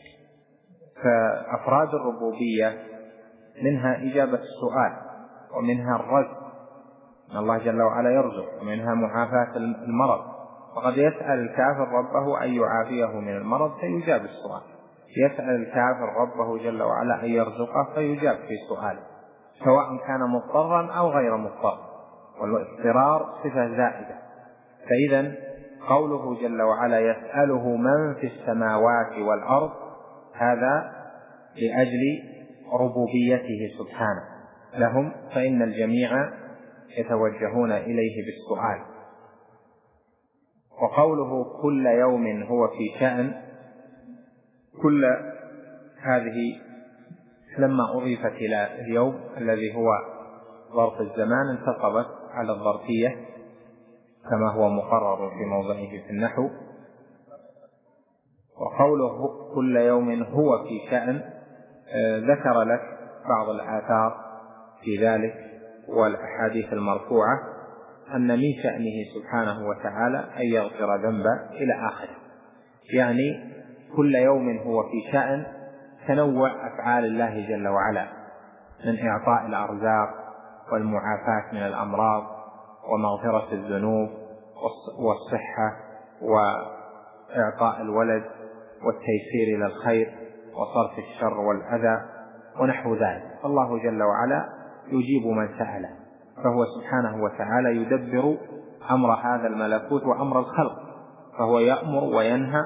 فأفراد الربوبية منها إجابة السؤال ومنها الرزق، إن الله جل وعلا يرزق، ومنها معافاة المرض، وقد يسأل الكافر ربه أن يعافيه من المرض فيجاب السؤال، يسأل الكافر ربه جل وعلا أن يرزقه فيجاب في سؤاله، سواء كان مضطرا أو غير مضطر، والاضطرار صفة زائدة. فإذا قوله جل وعلا يسأله من في السماوات والأرض هذا لأجل ربوبيته سبحانه لهم، فإن الجميع يتوجهون إليه بالسؤال. وقوله كل يوم هو في شأن، كل هذه لما أضيفت إلى اليوم الذي هو ظرف الزمان انتقبت على الظرفية كما هو مقرر في موضعه في النحو. وقوله كل يوم هو في شأن ذكر لك بعض الآثار في ذلك والأحاديث المرفوعة أن من شأنه سبحانه وتعالى أن يغفر ذنبا إلى آخره، يعني كل يوم هو في شأن تنوع أفعال الله جل وعلا من إعطاء الأرزاق والمعافاة من الأمراض ومغفرة الذنوب والصحة وإعطاء الولد والتيسير إلى الخير وصرف الشر والأذى ونحو ذلك. الله جل وعلا يجيب من سأله، فهو سبحانه وتعالى يدبر أمر هذا الملكوت وأمر الخلق، فهو يأمر وينهى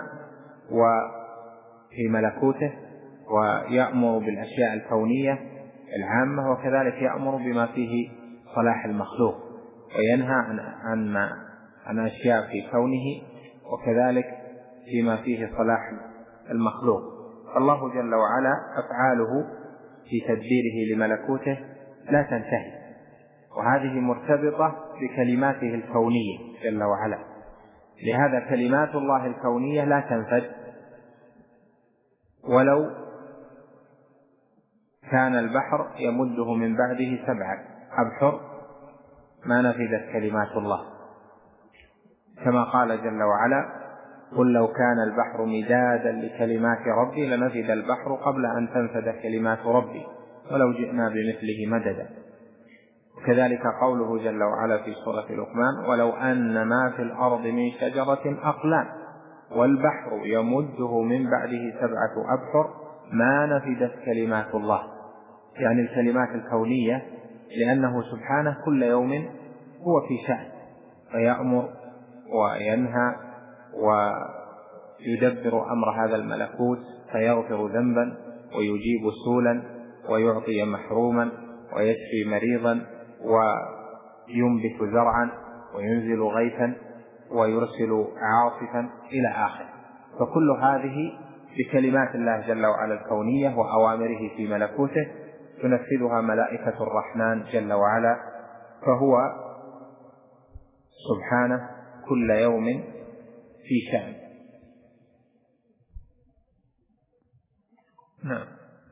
وفي ملكوته، ويأمر بالأشياء الكونية العامة، وكذلك يأمر بما فيه صلاح المخلوق، وينهى عن أشياء في كونه وكذلك فيما فيه صلاح المخلوق. الله جل وعلا أفعاله في تدبيره لملكوته لا تنتهي، وهذه مرتبطة بكلماته الكونية جل وعلا، لهذا كلمات الله الكونية لا تنفذ، ولو كان البحر يمده من بعده 7 أبحر ما نفذت كلمات الله، كما قال جل وعلا: قل لو كان البحر مدادا لكلمات ربي لنفد البحر قبل أن تنفد كلمات ربي ولو جئنا بمثله مددا. وكذلك قوله جل وعلا في سورة لقمان: ولو أن ما في الأرض من شجرة أقلام والبحر يمده من بعده 7 أبحر ما نفدت كلمات الله، يعني الكلمات الكونية، لأنه سبحانه كل يوم هو في شأن، فيأمر وينهى ويدبر أمر هذا الملكوت، فيغفر ذنبا ويجيب سولا ويعطي محروما ويشفي مريضا وينبت زرعا وينزل غيثا ويرسل عاصفا إلى آخر. فكل هذه بكلمات الله جل وعلا الكونية وأوامره في ملكوته تنفذها ملائكة الرحمن جل وعلا، فهو سبحانه كل يوم في شأن. نعم.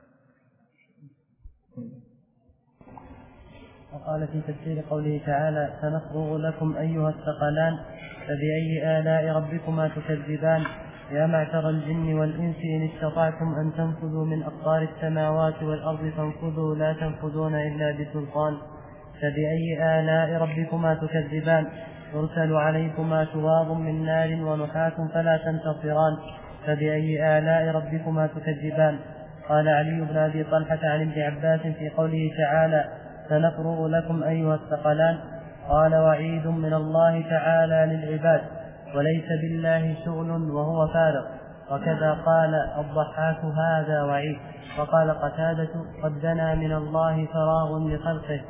وقال في تفسير قوله تعالى: سنفرغ لكم أيها الثقلان فبأي آلاء ربكما تكذبان يا معشر الجن والإنس إن استطعتم أن تنفذوا من أقطار السماوات والأرض فانفذوا لا تنفذون إلا بسلطان فبأي آلاء ربكما تكذبان يرسل عليكما شواظ من نار ونحاس فلا تنتصران فبأي آلاء ربكما تكذبان. قال علي بن أبي طلحة عن ابن عباس في قوله تعالى: سنفرغ لكم أيها الثقلان، قال: وعيد من الله تعالى للعباد وليس بالله شغل وهو فارغ. وكذا قال الضحاك هذا وعيد. وقال قتادة: قد دنا من الله فراغ لخلقه.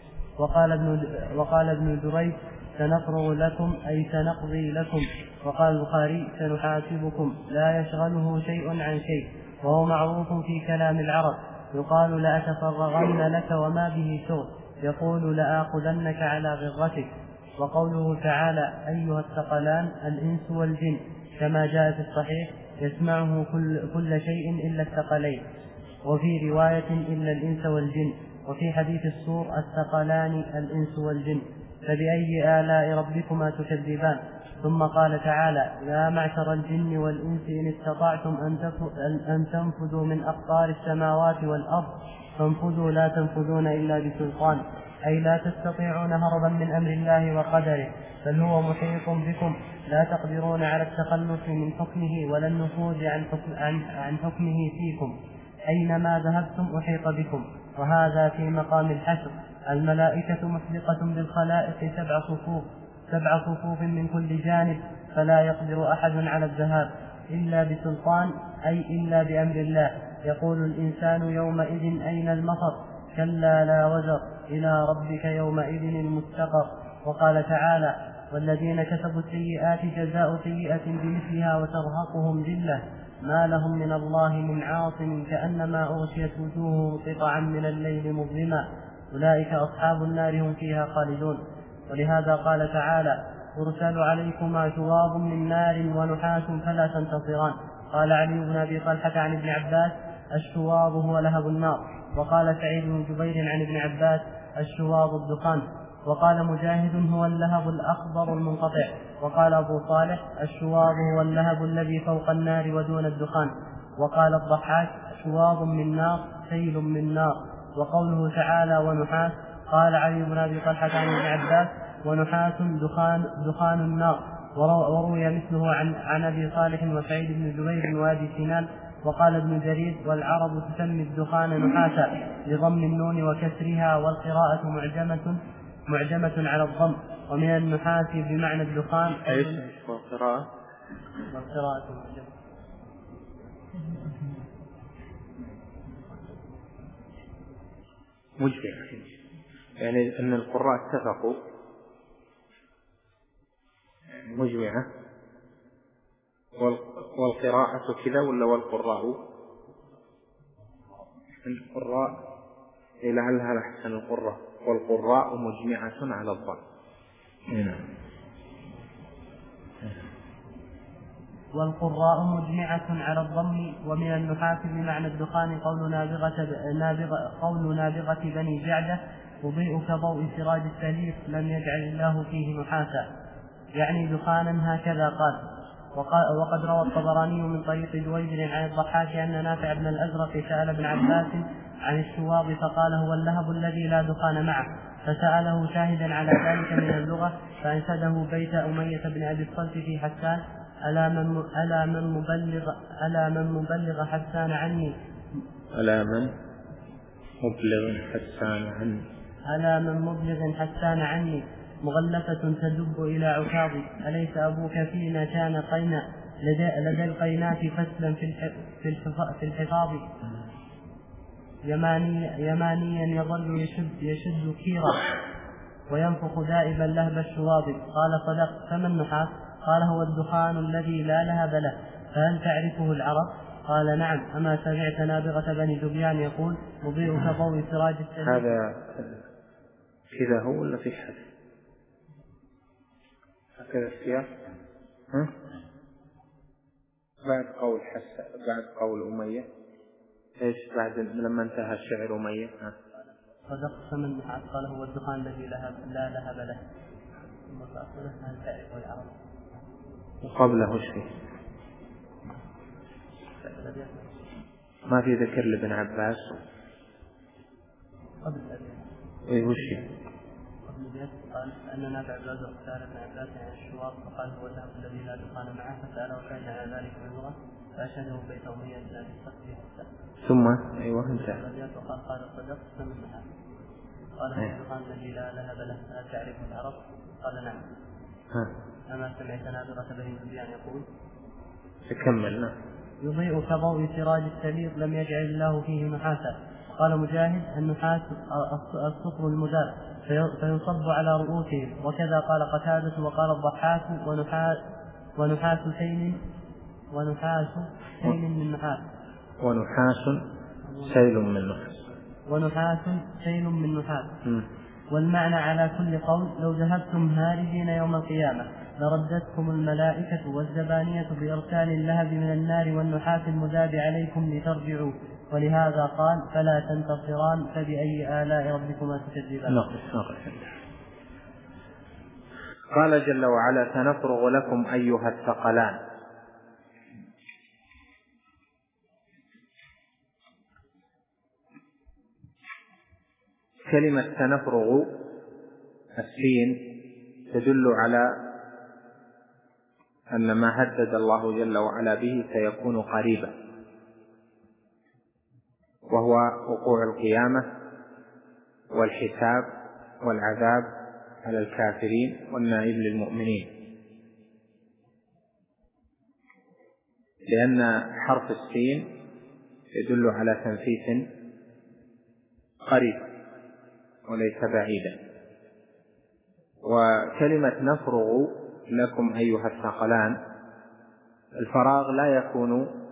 وقال ابن جريج: سنفرغ لكم أي سنقضي لكم. وقال البخاري: سنحاسبكم لا يشغله شيء عن شيء، وهو معروف في كلام العرب، يقال: لأتفرغن لك وما به شغل، يقول: لآخذنك على غرتك. وقوله تعالى: أيها الثقلان الإنس والجن، كما جاء في الصحيح: يسمعه كل شيء إلا الثقلين، وفي رواية إلا الإنس والجن، وفي حديث السور: الثقلان الإنس والجن. فبأي آلاء ربكما تكذبان. ثم قال تعالى: يا معشر الجن والإنس إن استطعتم أن تنفذوا من أقطار السماوات والأرض فانفذوا لا تنفذون إلا بسلطان، أي لا تستطيعون هربا من أمر الله وقدره، بل هو محيط بكم، لا تقدرون على التخلص من حكمه ولا النفوذ عن حكمه فيكم، أينما ذهبتم أحيط بكم. وهذا في مقام الحشر. الملائكة مسبقة بالخلائق 7 صفوف من كل جانب، فلا يقدر أحد على الذهاب إلا بسلطان، أي إلا بأمر الله. يقول الإنسان يومئذ: أين المفر؟ كلا لا وزر، إلى ربك يومئذ المستقر. وقال تعالى: والذين كسبوا السيئات جزاء سيئة بمثلها وترهقهم ذلة ما لهم من الله من عاصم كأنما أغشيت وجوههم قطعا من الليل مظلما أولئك أصحاب النار هم فيها خالدون. ولهذا قال تعالى: يرسل عليكما شواظ من نار ونحاس فلا تنتصران. قال علي بن أبي طلحة عن ابن عباس: الشواظ هو لهب النار. وقال سعيد بن جبير عن ابن عباس: الشواظ الدخان. وقال مجاهد: هو اللهب الأخضر المنقطع. وقال أبو صالح: الشواظ هو اللهب الذي فوق النار ودون الدخان. وقال الضحاك: شواظ من نار سيل من نار. وقوله تعالى: ونحاس، قال علي بن أبي طلحة عن ابن عباس: ونحاس دخان النار. وروي مثله عن أبي صالح وسعيد بن جبير وأبي سنان. وقال ابن جرير: والعرب تسمي الدخان نحاسا بضم النون وكسرها، والقراءة معجمة على الضم. ومن النحاس بمعنى الدخان. ايش والقراءة معجمة. مجمع، يعني أن القراء اتفقوا مجمعة. والقراءة كذا ولا والقراء؟ القراء لعلها لحسن القراء، والقراء مجمعة على الضم. والقراء مجمعة على الضم. ومن النحاس بمعنى الدخان قول نابغة بني جعدة: تضيء كضوء سراج السليق لم يجعل الله فيه نحاسا، يعني دخانا. هكذا قال. وقد روى الطبراني من طريق جويبر عن الضحاك أن نافع بن الأزرق سأل ابن عباس عن الشواظ فقال: هو اللهب الذي لا دخان معه. فسأله شاهدا على ذلك من اللغة فأنشده بيت أمية بن أبي الصلت في حسان: ألا من مبلغ حسان عني. ألا من مبلغ حسان عني مغلفة تدب إلى عكاظي. أليس أبوك فينا كان قينا لدى القينات فسلا في الحفاظ. يمانيا يظل يشد كيرا وينفخ دائبا لهب الشواظ. قال: صدق. فما النحاس؟ قال: هو الدخان الذي لا لهب له. فهل تعرفه العرب؟ قال: نعم. أما سمعت نابغة بني ذبيان يقول: مضيء كضوء سراج السليق؟ هذا كذا هو ولا في حد هكذا السياق؟ بعد قول أمية ايش بعد لما انتهى الشعر أمية؟ صدق. فمن النحاس؟ قال: هو الدخان الذي لا لهب له. ثم فأقول: هل تعرفه العرب؟ وقبله ايش فيه؟ ما في ذكر لابن عباس قبل الأبيات. وش قبل الأبيات قال أن نافع بن الأزرق سأل ابن عباس عن الشواظ فقال: هو اللهب الذي لا دخان معه. فسأله شاهد على ذلك من اللغة فأشهده بيت أمية بن أبي الصلت. ثم انتهى الأبيات وقال: صدق. فمن النحاس؟ قال: هو الدخان الذي لا لهب له. هل تعرفه العرب؟ قال: نعم. أما سمعت نابغة بني ذبيان يقول: تكمل. يضيء كضوء سراج السليق لم يجعل الله فيه نحاسا. قال مجاهد: النحاس الصفر المدار فيصب على رؤوسهم. وكذا قال قتادة. وقال الضحاك: ونحاس سيل من نحاس. ونحاس سيل من نحاس. والمعنى على كل قول: لو ذهبتم هاربين يوم القيامة لردتكم الملائكة والزبانية بإرسال اللهب من النار والنحاس المذاب عليكم لترجعوا. ولهذا قال: فلا تنتصران فبأي آلاء ربكما تكذبان. قال جل وعلا: سنفرغ لكم أيها الثقلان. كلمة سنفرغ السين تدل على أن ما هدد الله جل وعلا به سيكون قريبا، وهو وقوع القيامة والحساب والعذاب على الكافرين والنعيم للمؤمنين. لأن حرف السين يدل على تنفيس قريب وليس بعيدا. وكلمة نفرغ لكم أيها الثقلان، الفراغ لا يكون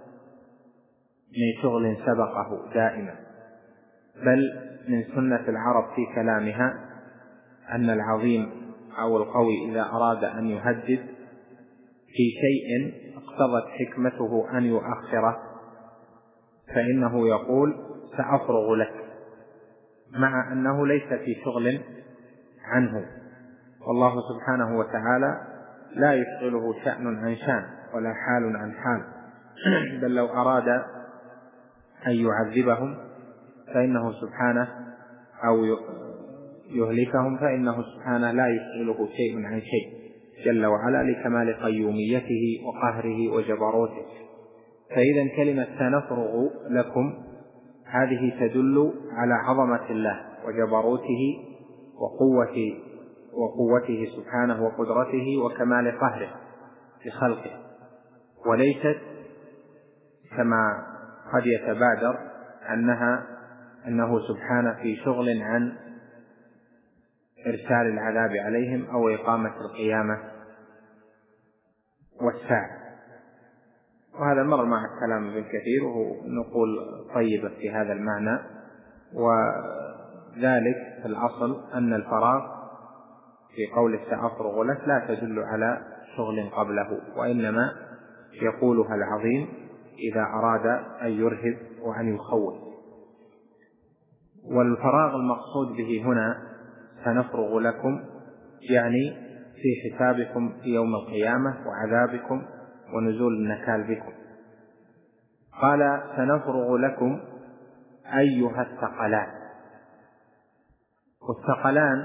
من شغل سبقه دائما، بل من سنة العرب في كلامها أن العظيم أو القوي إذا أراد أن يهدد في شيء اقتضت حكمته أن يؤخره فإنه يقول: سأفرغ لك، مع أنه ليس في شغل عنه. والله سبحانه وتعالى لا يشغله شأن عن شأن ولا حال عن حال، بل لو أراد أن يعذبهم فإنه سبحانه أو يهلكهم فإنه سبحانه لا يشغله شيء عن شيء جل وعلا لكمال قيوميته وقهره وجبروته. فإذا كلمة سنفرغ لكم هذه تدل على عظمة الله وجبروته وقوته سبحانه وقدرته وكمال قهره لخلقه، وليست كما قد يتبادر أنه سبحانه في شغل عن إرسال العذاب عليهم أو إقامة القيامة والساعة. وهذا مر مع الكلام ابن كثير وهو نقول طيبة في هذا المعنى. وذلك في الأصل أن الفراغ في قول سأفرغ لك لا تدل على شغل قبله، وإنما يقولها العظيم إذا أراد أن يرهب وأن يخوف. والفراغ المقصود به هنا سنفرغ لكم يعني في حسابكم في يوم القيامة وعذابكم ونزول النكال بكم. قال سنفرغ لكم أيها الثقلان. والثقلان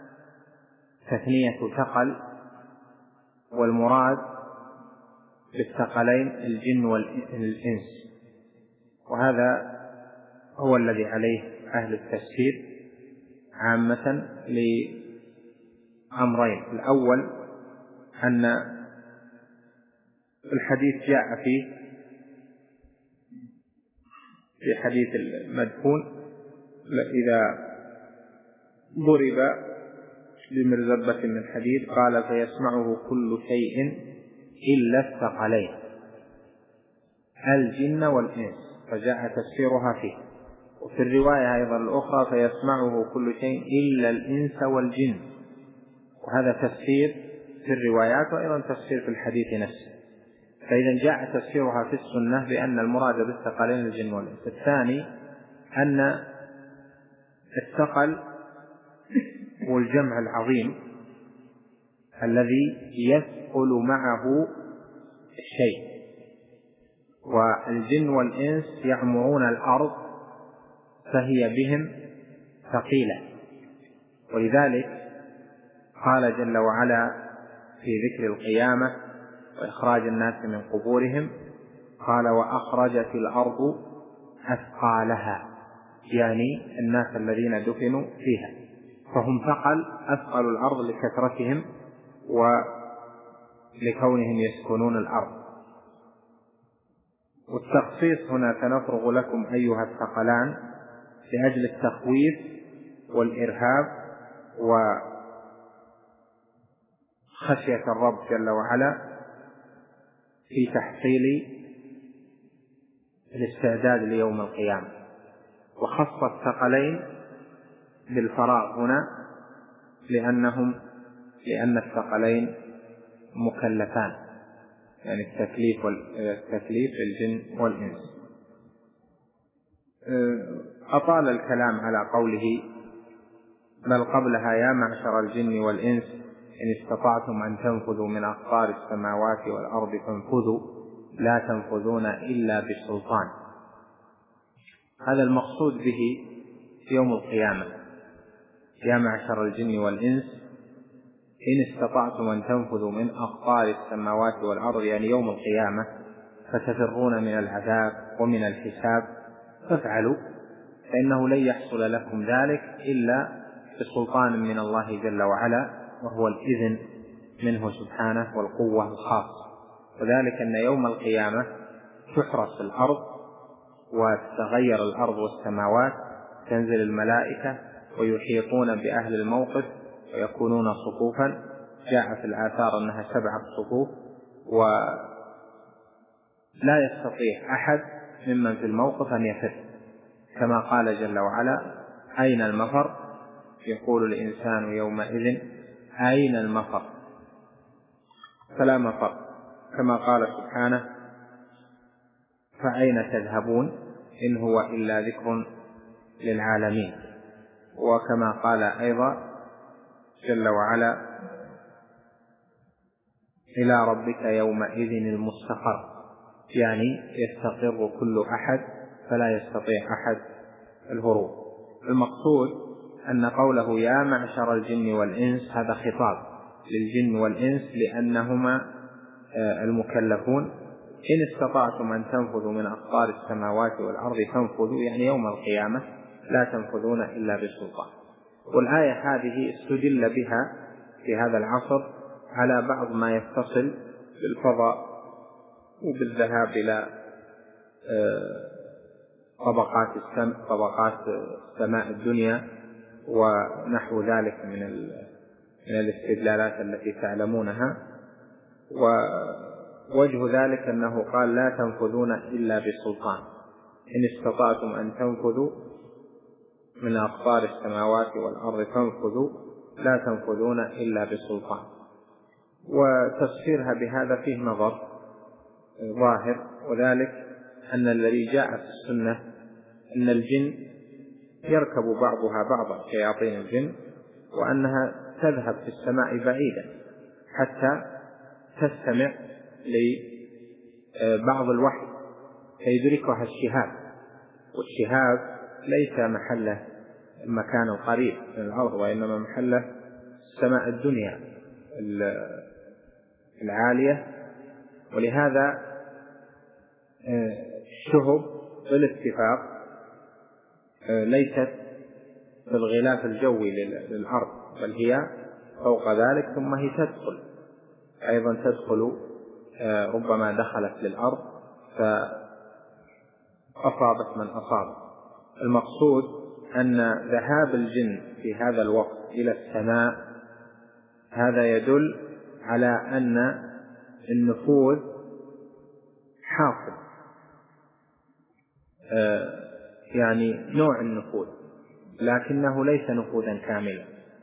تثنية ثقل، والمراد بالثقلين الجن والإنس، وهذا هو الذي عليه أهل التفسير عامة لأمرين. الأول أن الحديث جاء في حديث المدفون إذا ضرب بمرزبة من حديد قال فيسمعه كل شيء إلا الثقلين الجن والإنس، فجاء تفسيرها فيه. وفي الرواية أيضا الأخرى فيسمعه كل شيء إلا الإنس والجن، وهذا تفسير في الروايات وأيضا تفسير في الحديث نفسه. فإذا جاء تفسيرها في السنة بأن المراد بالثقلين الجن والإنس. الثاني أن الثقل والجمع العظيم الذي يثقل معه الشيء، والجن والإنس يعمرون الأرض فهي بهم ثقيلة. ولذلك قال جل وعلا في ذكر القيامة وإخراج الناس من قبورهم قال وأخرجت الأرض أثقالها، يعني الناس الذين دفنوا فيها، فهم ثقل أثقل الأرض لكثرتهم ولكونهم يسكنون الأرض. والتخصيص هنا سنفرغ لكم أيها الثقلان لأجل التخويف والإرهاب وخشية الرب جل وعلا في تحصيل الاستعداد ليوم القيامة. وخص الثقلين بالفراغ هنا لأن الثقلين مكلفان، يعني التكليف للجن والإنس. أطال الكلام على قوله بل قبلها يا معشر الجن والإنس إن استطعتم أن تنفذوا من أقطار السماوات والأرض فانفذوا لا تنفذون إلا بسلطان. هذا المقصود به يوم القيامة، يا معشر الجن والإنس إن استطعتم أن تنفذوا من أقطار السماوات والأرض، يعني يوم القيامة فتفرون من العذاب ومن الحساب فافعلوا، فإنه لن يحصل لكم ذلك إلا بسلطان من الله جل وعلا، وهو الإذن منه سبحانه والقوة الخاصة. وذلك أن يوم القيامة تحرس الأرض وتتغير الأرض والسماوات، تنزل الملائكة ويحيطون بأهل الموقف ويكونون صفوفا، جاء في الآثار أنها 7 صفوف، ولا يستطيع أحد ممن في الموقف أن يفر، كما قال جل وعلا أين المفر؟ يقول الإنسان يومئذ أين المفر؟ فلا مفر، كما قال سبحانه فأين تذهبون إن هو إلا ذكر للعالمين. وكما قال أيضا جل وعلا إلى ربك يومئذ المستقر، يعني يستقر كل أحد فلا يستطيع أحد الهروب. المقصود أن قوله يا معشر الجن والإنس هذا خطاب للجن والإنس لأنهما المكلفون. إن استطعتم أن تنفذوا من أقطار السماوات والأرض فانفذوا، يعني يوم القيامة لا تنفذون إلا بسلطان. والآية هذه استدل بها في هذا العصر على بعض ما يتصل بالفضاء وبالذهاب إلى طبقات سماء الدنيا ونحو ذلك من الاستدلالات التي تعلمونها. ووجه ذلك أنه قال لا تنفذون إلا بسلطان، إن استطعتم أن تنفذوا من أقطار السماوات والأرض فانفذوا لا تنفذون إلا بسلطان. وتفسيرها بهذا فيه نظر ظاهر، وذلك أن الذي جاء في السنة أن الجن يركب بعضها بعضا شياطين الجن، وأنها تذهب في السماء بعيدا حتى تستمع لبعض الوحي فيدركها الشهاب، والشهاب ليس محله المكان القريب من الأرض، وإنما محله السماء الدنيا العالية. ولهذا الشهب بالاتفاق ليست في الغلاف الجوي للأرض، بل هي فوق ذلك، ثم هي تدخل ربما دخلت للأرض فأصابت من أصاب. المقصود أن ذهاب الجن في هذا الوقت إلى السماء هذا يدل على أن النفوذ حاصل، يعني نوع النفوذ، لكنه ليس نفوذا كاملا.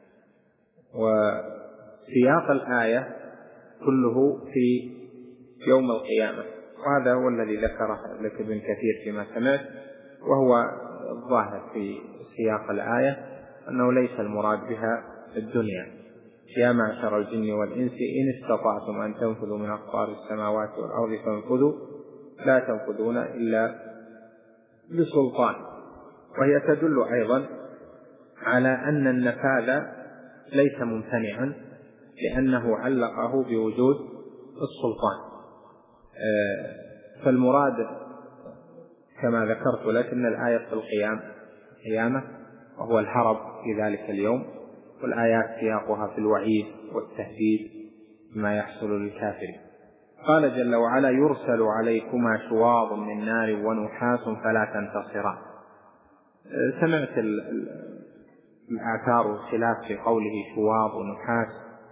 وسياق الآية كله في يوم القيامة، وهذا هو الذي ذكره لك ابن كثير فيما سمعت، وهو الظاهر في سياق الآية أنه ليس المراد بها الدنيا. يا معشر الجن والإنس إن استطعتم أن تنفذوا من أقطار السماوات والأرض فانفذوا لا تنفذون إلا بسلطان. وهي تدل أيضا على أن النفاذ ليس ممتنعا، لأنه علقه بوجود السلطان. فالمراد كما ذكرت لك أن الآية في القيامة وهو الهرب في ذلك اليوم، والآيات سياقها في الوعيد والتهديد بما يحصل للكافرين. قال جل وعلا يرسل عليكما شواظ من نار ونحاس فلا تنتصران. سمعت الآثار والخلاف في قوله شواظ ونحاس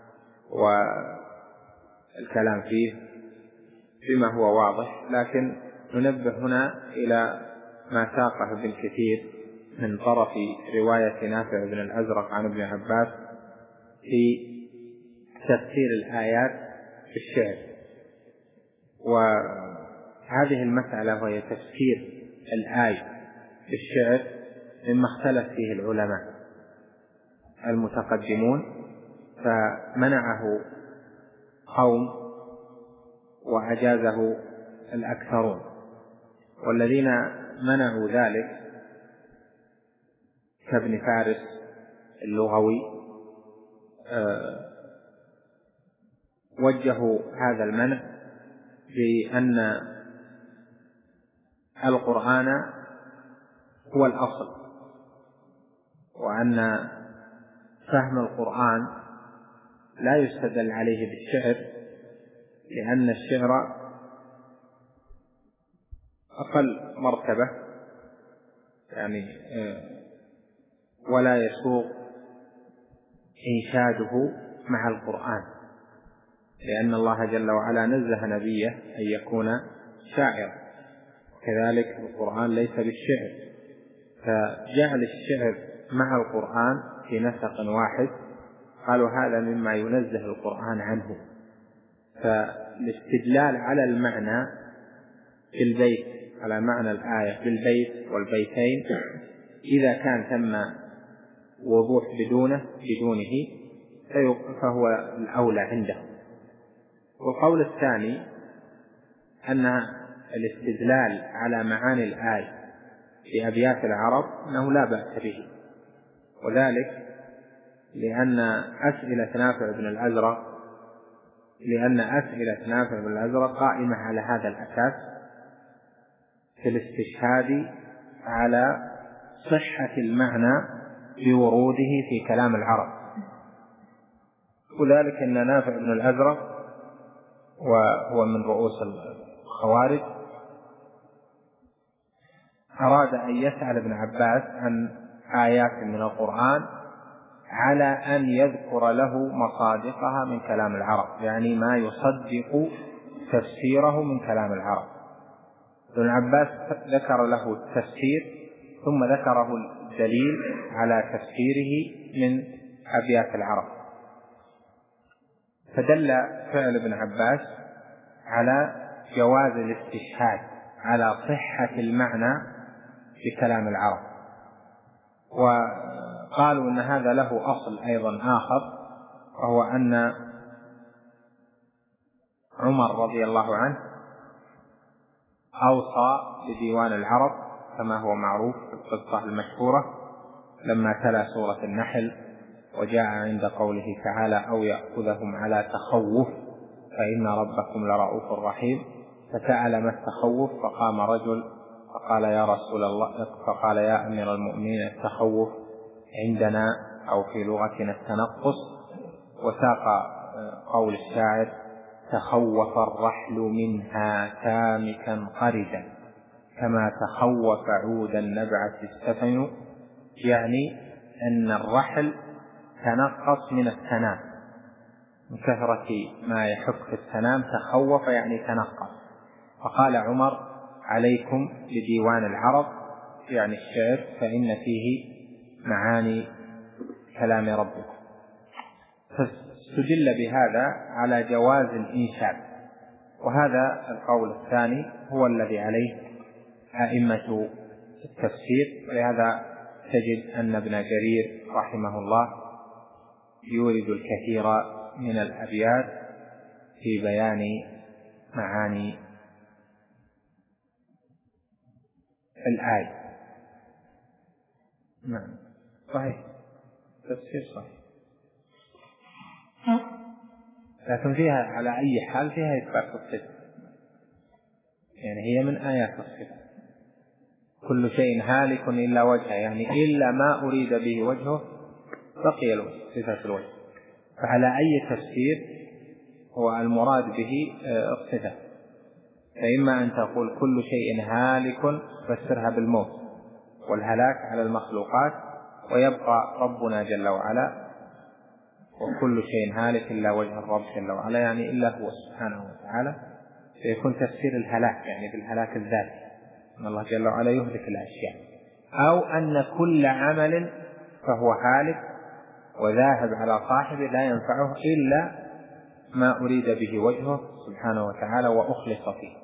والكلام فيه بما هو واضح، لكن ننبه هنا إلى ما ساقه ابن كثير من طرف رواية نافع بن الأزرق عن ابن عباس في تفسير الآيات بالشعر. وهذه المسألة وهي تفسير الآية بالشعر مما اختلف فيه العلماء المتقدمون، فمنعه قوم وأجازه الأكثرون، والذين منعوا ذلك كابن فارس اللغوي وجهوا هذا المنع بأن القرآن هو الأصل، وأن فهم القرآن لا يستدل عليه بالشعر، لأن الشعر أقل مرتبة يعني ولا يسوق إنشاده مع القرآن، لأن الله جل وعلا نزه نبيه أن يكون شاعرا، وكذلك القرآن ليس بالشعر، فجعل الشعر مع القرآن في نسق واحد قالوا هذا مما ينزه القرآن عنه. فالاستدلال على المعنى في البيت على معنى الآية بالبيت والبيتين إذا كان ثم وضوح بدونه فهو الأولى عنده. والقول الثاني أن الاستدلال على معاني الآية في أبيات العرب أنه لا بأس به، وذلك لأن أسئلة نافع بن الأزرق قائمة على هذا الأساس في الاستشهاد على صحة المعنى بوروده في كلام العرب. وذلك أن نافع بن الأزرق وهو من رؤوس الخوارج أراد أن يسأل ابن عباس عن آيات من القرآن على أن يذكر له مصادقها من كلام العرب، يعني ما يصدق تفسيره من كلام العرب. ابن عباس ذكر له التفسير ثم ذكره الدليل على تفسيره من أبيات العرب، فدل فعل ابن عباس على جواز الاستشهاد على صحة المعنى بكلام العرب. وقالوا أن هذا له أصل أيضا آخر، وهو أن عمر رضي الله عنه أوصى بديوان العرب كما هو معروف في القصة المشهورة لما تلا سورة النحل وجاء عند قوله تعالى أو يأخذهم على تخوف فإن ربكم لرؤوف رحيم، فسأل ما التخوف؟ فقام رجل فقال يا رسول الله، فقال يا أمير المؤمنين التخوف عندنا أو في لغتنا التنقص. وساق قول الشاعر تخوف الرحل منها تامكا قردا كما تخوف عود النبعة السفن، يعني أن الرحل تنقص من السنام من كثرة ما يحك في السنام، تخوف يعني تنقص. فقال عمر عليكم بديوان العرب يعني الشعر فإن فيه معاني كلام ربكم. فاستدل بهذا على جواز الإنشاد، وهذا القول الثاني هو الذي عليه أئمة التفسير. ولهذا تجد أن ابن جرير رحمه الله يورد الكثير من الأبيات في بيان معاني الآية. نعم صحيح، تفسير صحيح، لكن فيها على أي حال فيها إثبات الصفة، يعني هي من آيات الصفة. كل شيء هالك إلا وجهه، يعني إلا ما أريد به وجهه بقي الوجه، صفة الوجه. فعلى أي تفسير هو المراد به الصفة، فإما أن تقول كل شيء هالك فسرها بالموت والهلاك على المخلوقات، ويبقى ربنا جل وعلا، وكل شيء هالك إلا وجه الرب جل وعلا يعني إلا هو سبحانه وتعالى، فيكون تفسير الهلاك يعني بالهلاك الذاتي أن الله جل وعلا يهلك الأشياء، أو أن كل عمل فهو هالك وذاهب على صاحبه لا ينفعه إلا ما أريد به وجهه سبحانه وتعالى وأخلص فيه.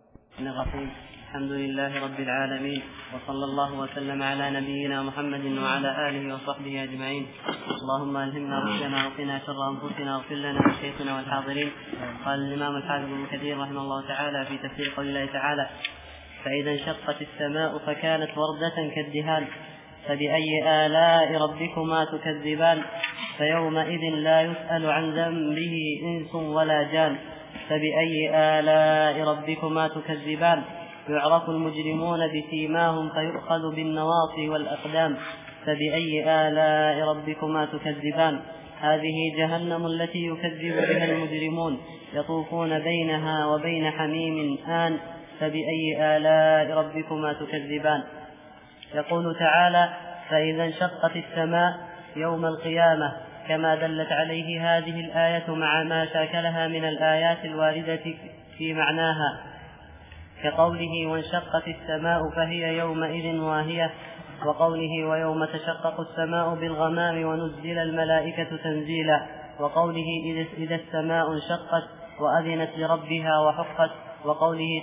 الحمد لله رب العالمين، وصلى الله وسلم على نبينا محمد وعلى آله وصحبه أجمعين. اللهم ألهمنا رشدنا وقنا شر أنفسنا واغفر لنا وشيخنا والحاضرين. قال الإمام الحافظ ابن كثير رحمه الله تعالى في تفسير قول الله تعالى فإذا انشقت السماء فكانت وردة كالدهان فبأي آلاء ربكما تكذبان فيومئذ لا يسأل عن ذنبه إنس ولا جان فبأي آلاء ربكما تكذبان يعرف المجرمون بسيماهم فيؤخذ بالنواصي والأقدام فبأي آلاء ربكما تكذبان هذه جهنم التي يكذب بها المجرمون يطوفون بينها وبين حميم آن فبأي آلاء ربكما تكذبان. يقول تعالى فإذا انشقت السماء يوم القيامة كما دلت عليه هذه الآية مع ما شاكلها من الآيات الواردة في معناها كقوله وانشقت السماء فهي يومئذ واهية، وقوله ويوم تشقق السماء بالغمام ونزل الملائكة تنزيلا، وقوله إذا السماء انشقت وأذنت لربها وحقت، وقوله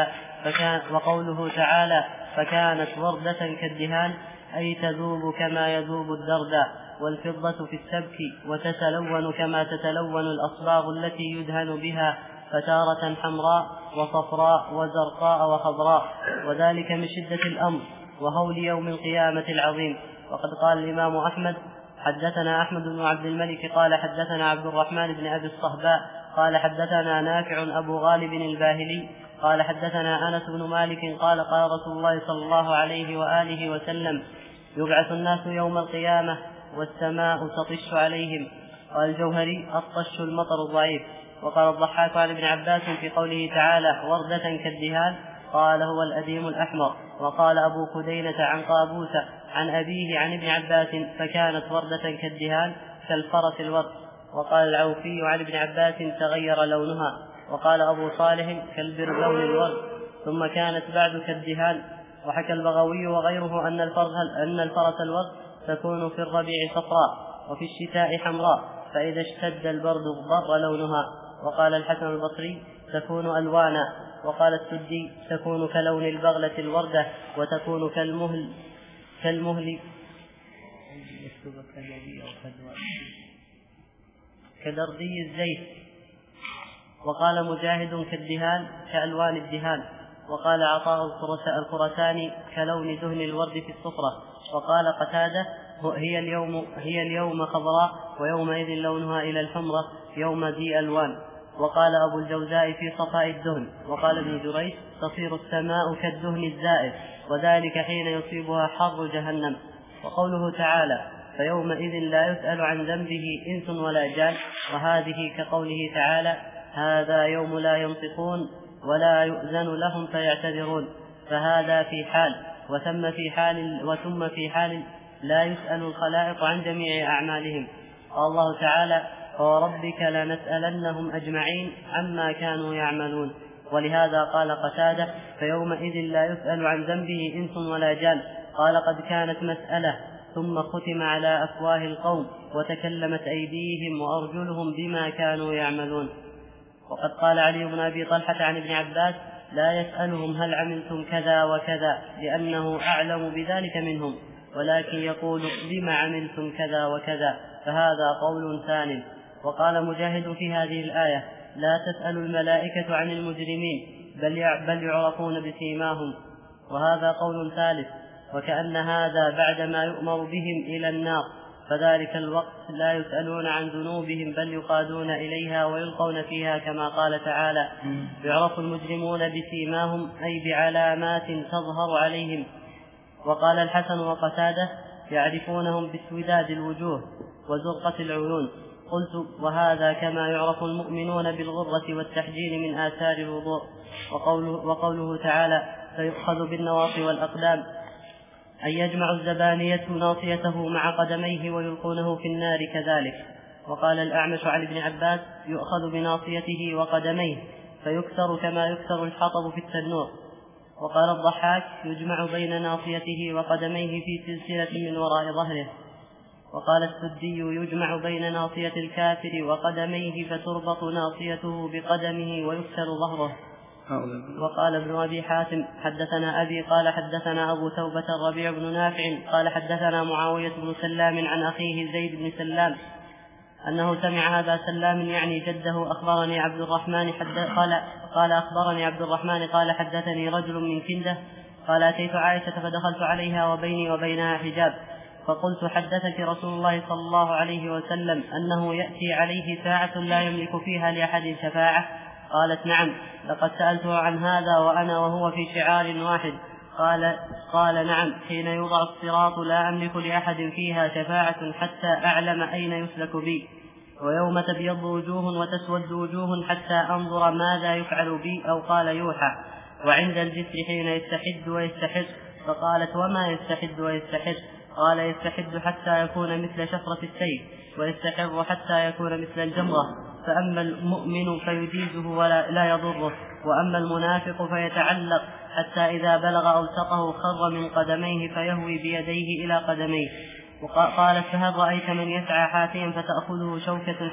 تعالى فكانت وردة كالدهان أي تذوب كما يذوب الدرداء والفضة في السبك وتتلون كما تتلون الأصباغ التي يدهن بها فتارة حمراء وصفراء وزرقاء وخضراء، وذلك من شدة الأمر وهول يوم القيامة العظيم. وقد قال الإمام أحمد: حدثنا أحمد بن عبد الملك قال حدثنا عبد الرحمن بن أبي الصهباء قال حدثنا نافع أبو غالب الباهلي قال حدثنا أنس بن مالك قال قال رسول الله صلى الله عليه وآله وسلم: يبعث الناس يوم القيامة والسماء تطش عليهم. قال الجوهري: الطش المطر الضعيف. وقال الضحاك عن ابن عباس في قوله تعالى: وردة كالدهان، قال هو الأديم الأحمر. وقال أبو كدينة عن قابوس عن أبيه عن ابن عباس: فكانت وردة كالدهان كالفرس الورد. وقال العوفي عن ابن عباس: تغير لونها. وقال أبو صالح: كالبرلون الورد، ثم كانت بعد كالدهان. وحكى البغوي وغيره أن الفرس الورد تكون في الربيع صفراء وفي الشتاء حمراء، فإذا اشتد البرد اضطر لونها. وقال الحسن البصري: تكون ألوانا. وقال السدي: تكون كلون البغلة الوردة، وتكون كالمهل كدردي الزيت. وقال مجاهد: كالدهان كألوان الدهان. وقال عطاء الخرساني: كلون دهن الورد في الصفرة. وقال قتادة: هي اليوم خضراء، ويومئذ لونها إلى الحمرة يوم ذي ألوان. وقال أبو الجوزاء في صفاء الدهن. وقال ابن جريج: تصير السماء كالدهن الزائد، وذلك حين يصيبها حر جهنم. وقوله تعالى: فيومئذ لا يسأل عن ذنبه إنس ولا جان، وهذه كقوله تعالى: هذا يوم لا ينطقون ولا يؤذن لهم فيعتذرون. فهذا في حال، وثم في حال لا يسأل الخلائق عن جميع أعمالهم. قال الله تعالى: فوربك لنسألنهم أجمعين عما كانوا يعملون. ولهذا قال قتادة: فيومئذ لا يسأل عن ذنبه إنس ولا جان. قال: قد كانت مسألة، ثم ختم على أفواه القوم، وتكلمت أيديهم وأرجلهم بما كانوا يعملون. وقد قال علي بن أبي طلحة عن ابن عباس: لا يسألهم هل عملتم كذا وكذا، لأنه أعلم بذلك منهم، ولكن يقول: بما عملتم كذا وكذا، فهذا قول ثان. وقال مجاهد في هذه الآية: لا تسأل الملائكة عن المجرمين، بل يعرفون بسيماهم. وهذا قول ثالث، وكأن هذا بعدما يؤمر بهم إلى النار، فذلك الوقت لا يسألون عن ذنوبهم بل يقادون إليها ويلقون فيها، كما قال تعالى: يعرف المجرمون بسيماهم، أي بعلامات تظهر عليهم. وقال الحسن وقتادة: يعرفونهم باسوداد الوجوه وزرقة العيون. قلت: وهذا كما يعرف المؤمنون بالغرة والتحجيل من آثار الوضوء. وقوله تعالى: فيؤخذ بالنواصي والأقدام، أن يجمع الزبانية ناصيته مع قدميه ويلقونه في النار كذلك. وقال الأعمش عن ابن عباس: يؤخذ بناصيته وقدميه فيكسر كما يكسر الحطب في التنور. وقال الضحاك: يجمع بين ناصيته وقدميه في سلسلة من وراء ظهره. وقال السدي: يجمع بين ناصية الكافر وقدميه فتربط ناصيته بقدمه ويكسر ظهره. وقال ابن أبي حاتم: حدثنا أبي قال حدثنا أبو توبة الربيع بن نافع قال حدثنا معاوية بن سلام عن أخيه زيد بن سلام أنه سمع هذا سلام يعني جده: أخبرني عبد الرحمن قال أخبرني عبد الرحمن قال حدثني رجل من كندة قال: أتيت عائشة فدخلت عليها وبيني وبينها حجاب، فقلت: حدثك رسول الله صلى الله عليه وسلم أنه يأتي عليه ساعة لا يملك فيها لأحد شفاعة؟ قالت: نعم، لقد سألته عن هذا وأنا وهو في شعار واحد. قال: نعم، حين يوضع الصراط لا أملك لأحد فيها شفاعة حتى أعلم أين يسلك بي، ويوم تبيض وجوه وتسود وجوه حتى أنظر ماذا يفعل بي، أو قال يوحى. وعند الجسر حين يستحد ويستحد. فقالت: وما يستحد ويستحد؟ قال: يستحد حتى يكون مثل شفرة السيف، ويستحر حتى يكون مثل الجمرة. فأما المؤمن فيجيزه ولا يضره، وأما المنافق فيتعلق حتى إذا بلغ أوسطه خر من قدميه فيهوي بيديه إلى قدميه. وقالت: فهل رأيت من يسعى حافيا فتأخذه شوكة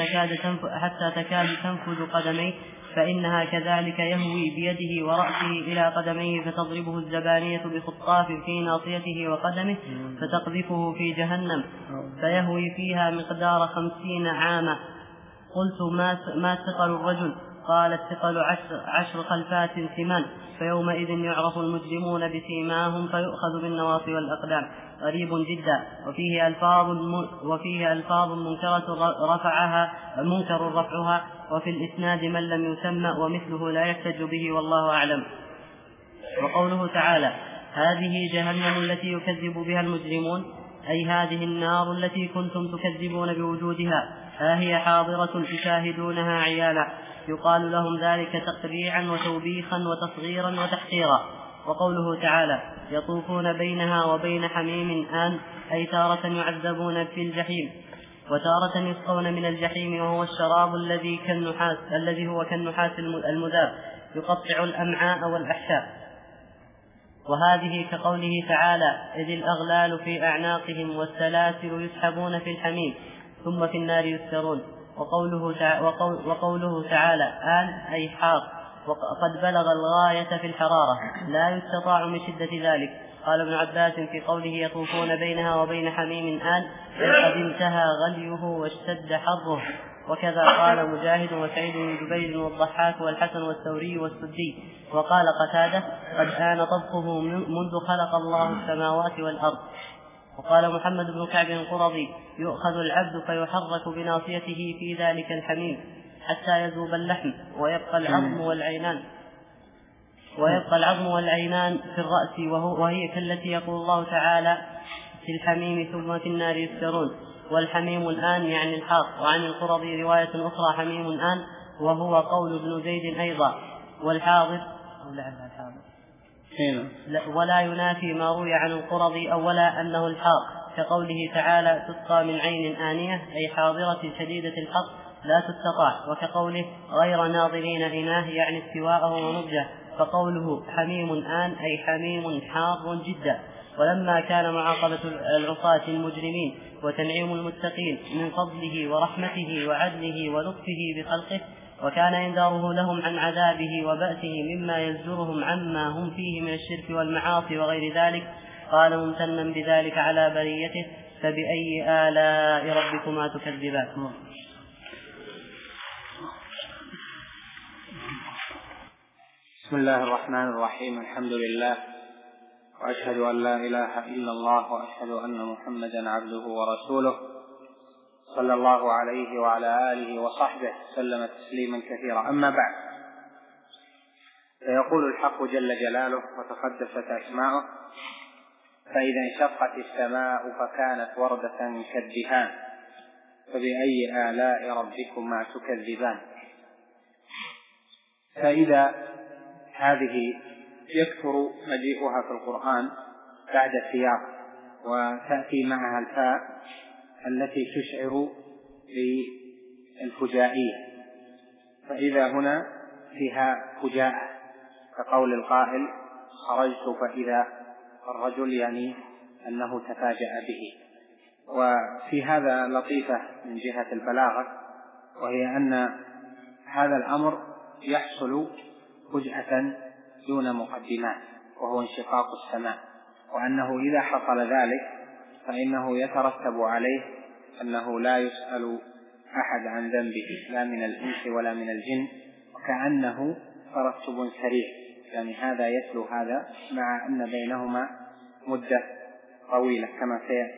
حتى تكاد تنفذ قدميه؟ فإنها كذلك يهوي بيده ورأسه إلى قدميه فتضربه الزبانية بخطاف في ناصيته وقدمه فتقذفه في جهنم فيهوي فيها مقدار 50 عاما. قلت: ما ثقل الرجل؟ قالت: ثقل 10 خلفات سمان، فيومئذ يعرف المجرمون بسيماهم فيؤخذ بالنواصي والأقدام. قريب جدا، وفيه ألفاظ منكر رفعها، وفي الإسناد من لم يسمى ومثله لا يحتج به والله أعلم. وقوله تعالى: هذه جهنم التي يكذب بها المجرمون، أي هذه النار التي كنتم تكذبون بوجودها، ها هي حاضرة تشاهدونها عيانا، يقال لهم ذلك تقريعا وتوبيخا وتصغيرا وتحقيرا. وقوله تعالى: يطوفون بينها وبين حميم آن، أي تارة يعذبون في الجحيم، وتارة يسقون من الجحيم، وهو الشراب الذي هو كالنحاس المذاب يقطع الأمعاء والأحشاء. وهذه كقوله تعالى: إذ الأغلال في أعناقهم والسلاسل يسحبون في الحميم ثم في النار يسجرون. وقوله تعالى: آن، أي حار، وقد بلغ الغاية في الحرارة لا يستطاع من شدة ذلك. قال ابن عباس في قوله: يطوفون بينها وبين حميم آن، قد انتهى غليه واشتد حره. وكذا قال مجاهد وسعيد بن جبير والضحاك والحسن والثوري والسدي. وقال قتادة: قد آن طبخه منذ خلق الله السماوات والأرض. وقال محمد بن كعب القرظي: يؤخذ العبد فيحرك بناصيته في ذلك الحميم حتى يذوب اللحم ويبقى العظم والعينان في الرأس، وهي كالتي يقول الله تعالى في الحميم ثم في النار يسجرون. والحميم الآن يعني الحار. وعن القرظي رواية أخرى: حميم الآن، وهو قول ابن زيد أيضا. والحاضر ولا ينافي ما روي عن القرظي أولا أنه الحار، كقوله تعالى: تسقى من عين آنية، أي حاضرة شديدة الحر لا تستطاع. وكقوله: غير ناظرين إناه، يعني استواءه ونضجه. فقوله حميم آن، أي حميم حار جدا. ولما كان معاقبة العصاة المجرمين وتنعيم المتقين من فضله ورحمته وعدله ولطفه بخلقه، وكان إنذاره لهم عن عذابه وبأسه مما يزجرهم عما هم فيه من الشرك والمعاصي وغير ذلك، قال ممتنا بذلك على بريته: فبأي آلاء ربكما تكذبان. بسم الله الرحمن الرحيم. الحمد لله، وأشهد أن لا إله إلا الله، وأشهد أن محمدا عبده ورسوله، صلى الله عليه وعلى آله وصحبه سلم تسليما كثيرا. أما بعد، فيقول الحق جل جلاله وتقدست أسماؤه: فإذا انشقت السماء فكانت وردة كالدهان، فبأي آلاء ربكما تكذبان. فإذا هذه يكثر مجيئها في القرآن بعد السياق، وتأتي معها الفاء التي تشعر بالفجائية، فإذا هنا فيها فجاءة، كقول القائل: خرجت فإذا الرجل، يعني أنه تفاجأ به. وفي هذا لطيفة من جهة البلاغة، وهي أن هذا الأمر يحصل فجأة دون مقدمات، وهو انشقاق السماء، وأنه إذا حصل ذلك فإنه يترتب عليه أنه لا يسأل أحد عن ذنبه، لا من الإنس ولا من الجن، وكأنه ترتب سريع، يعني هذا يتلو هذا مع أن بينهما مدة طويلة كما سيأتي.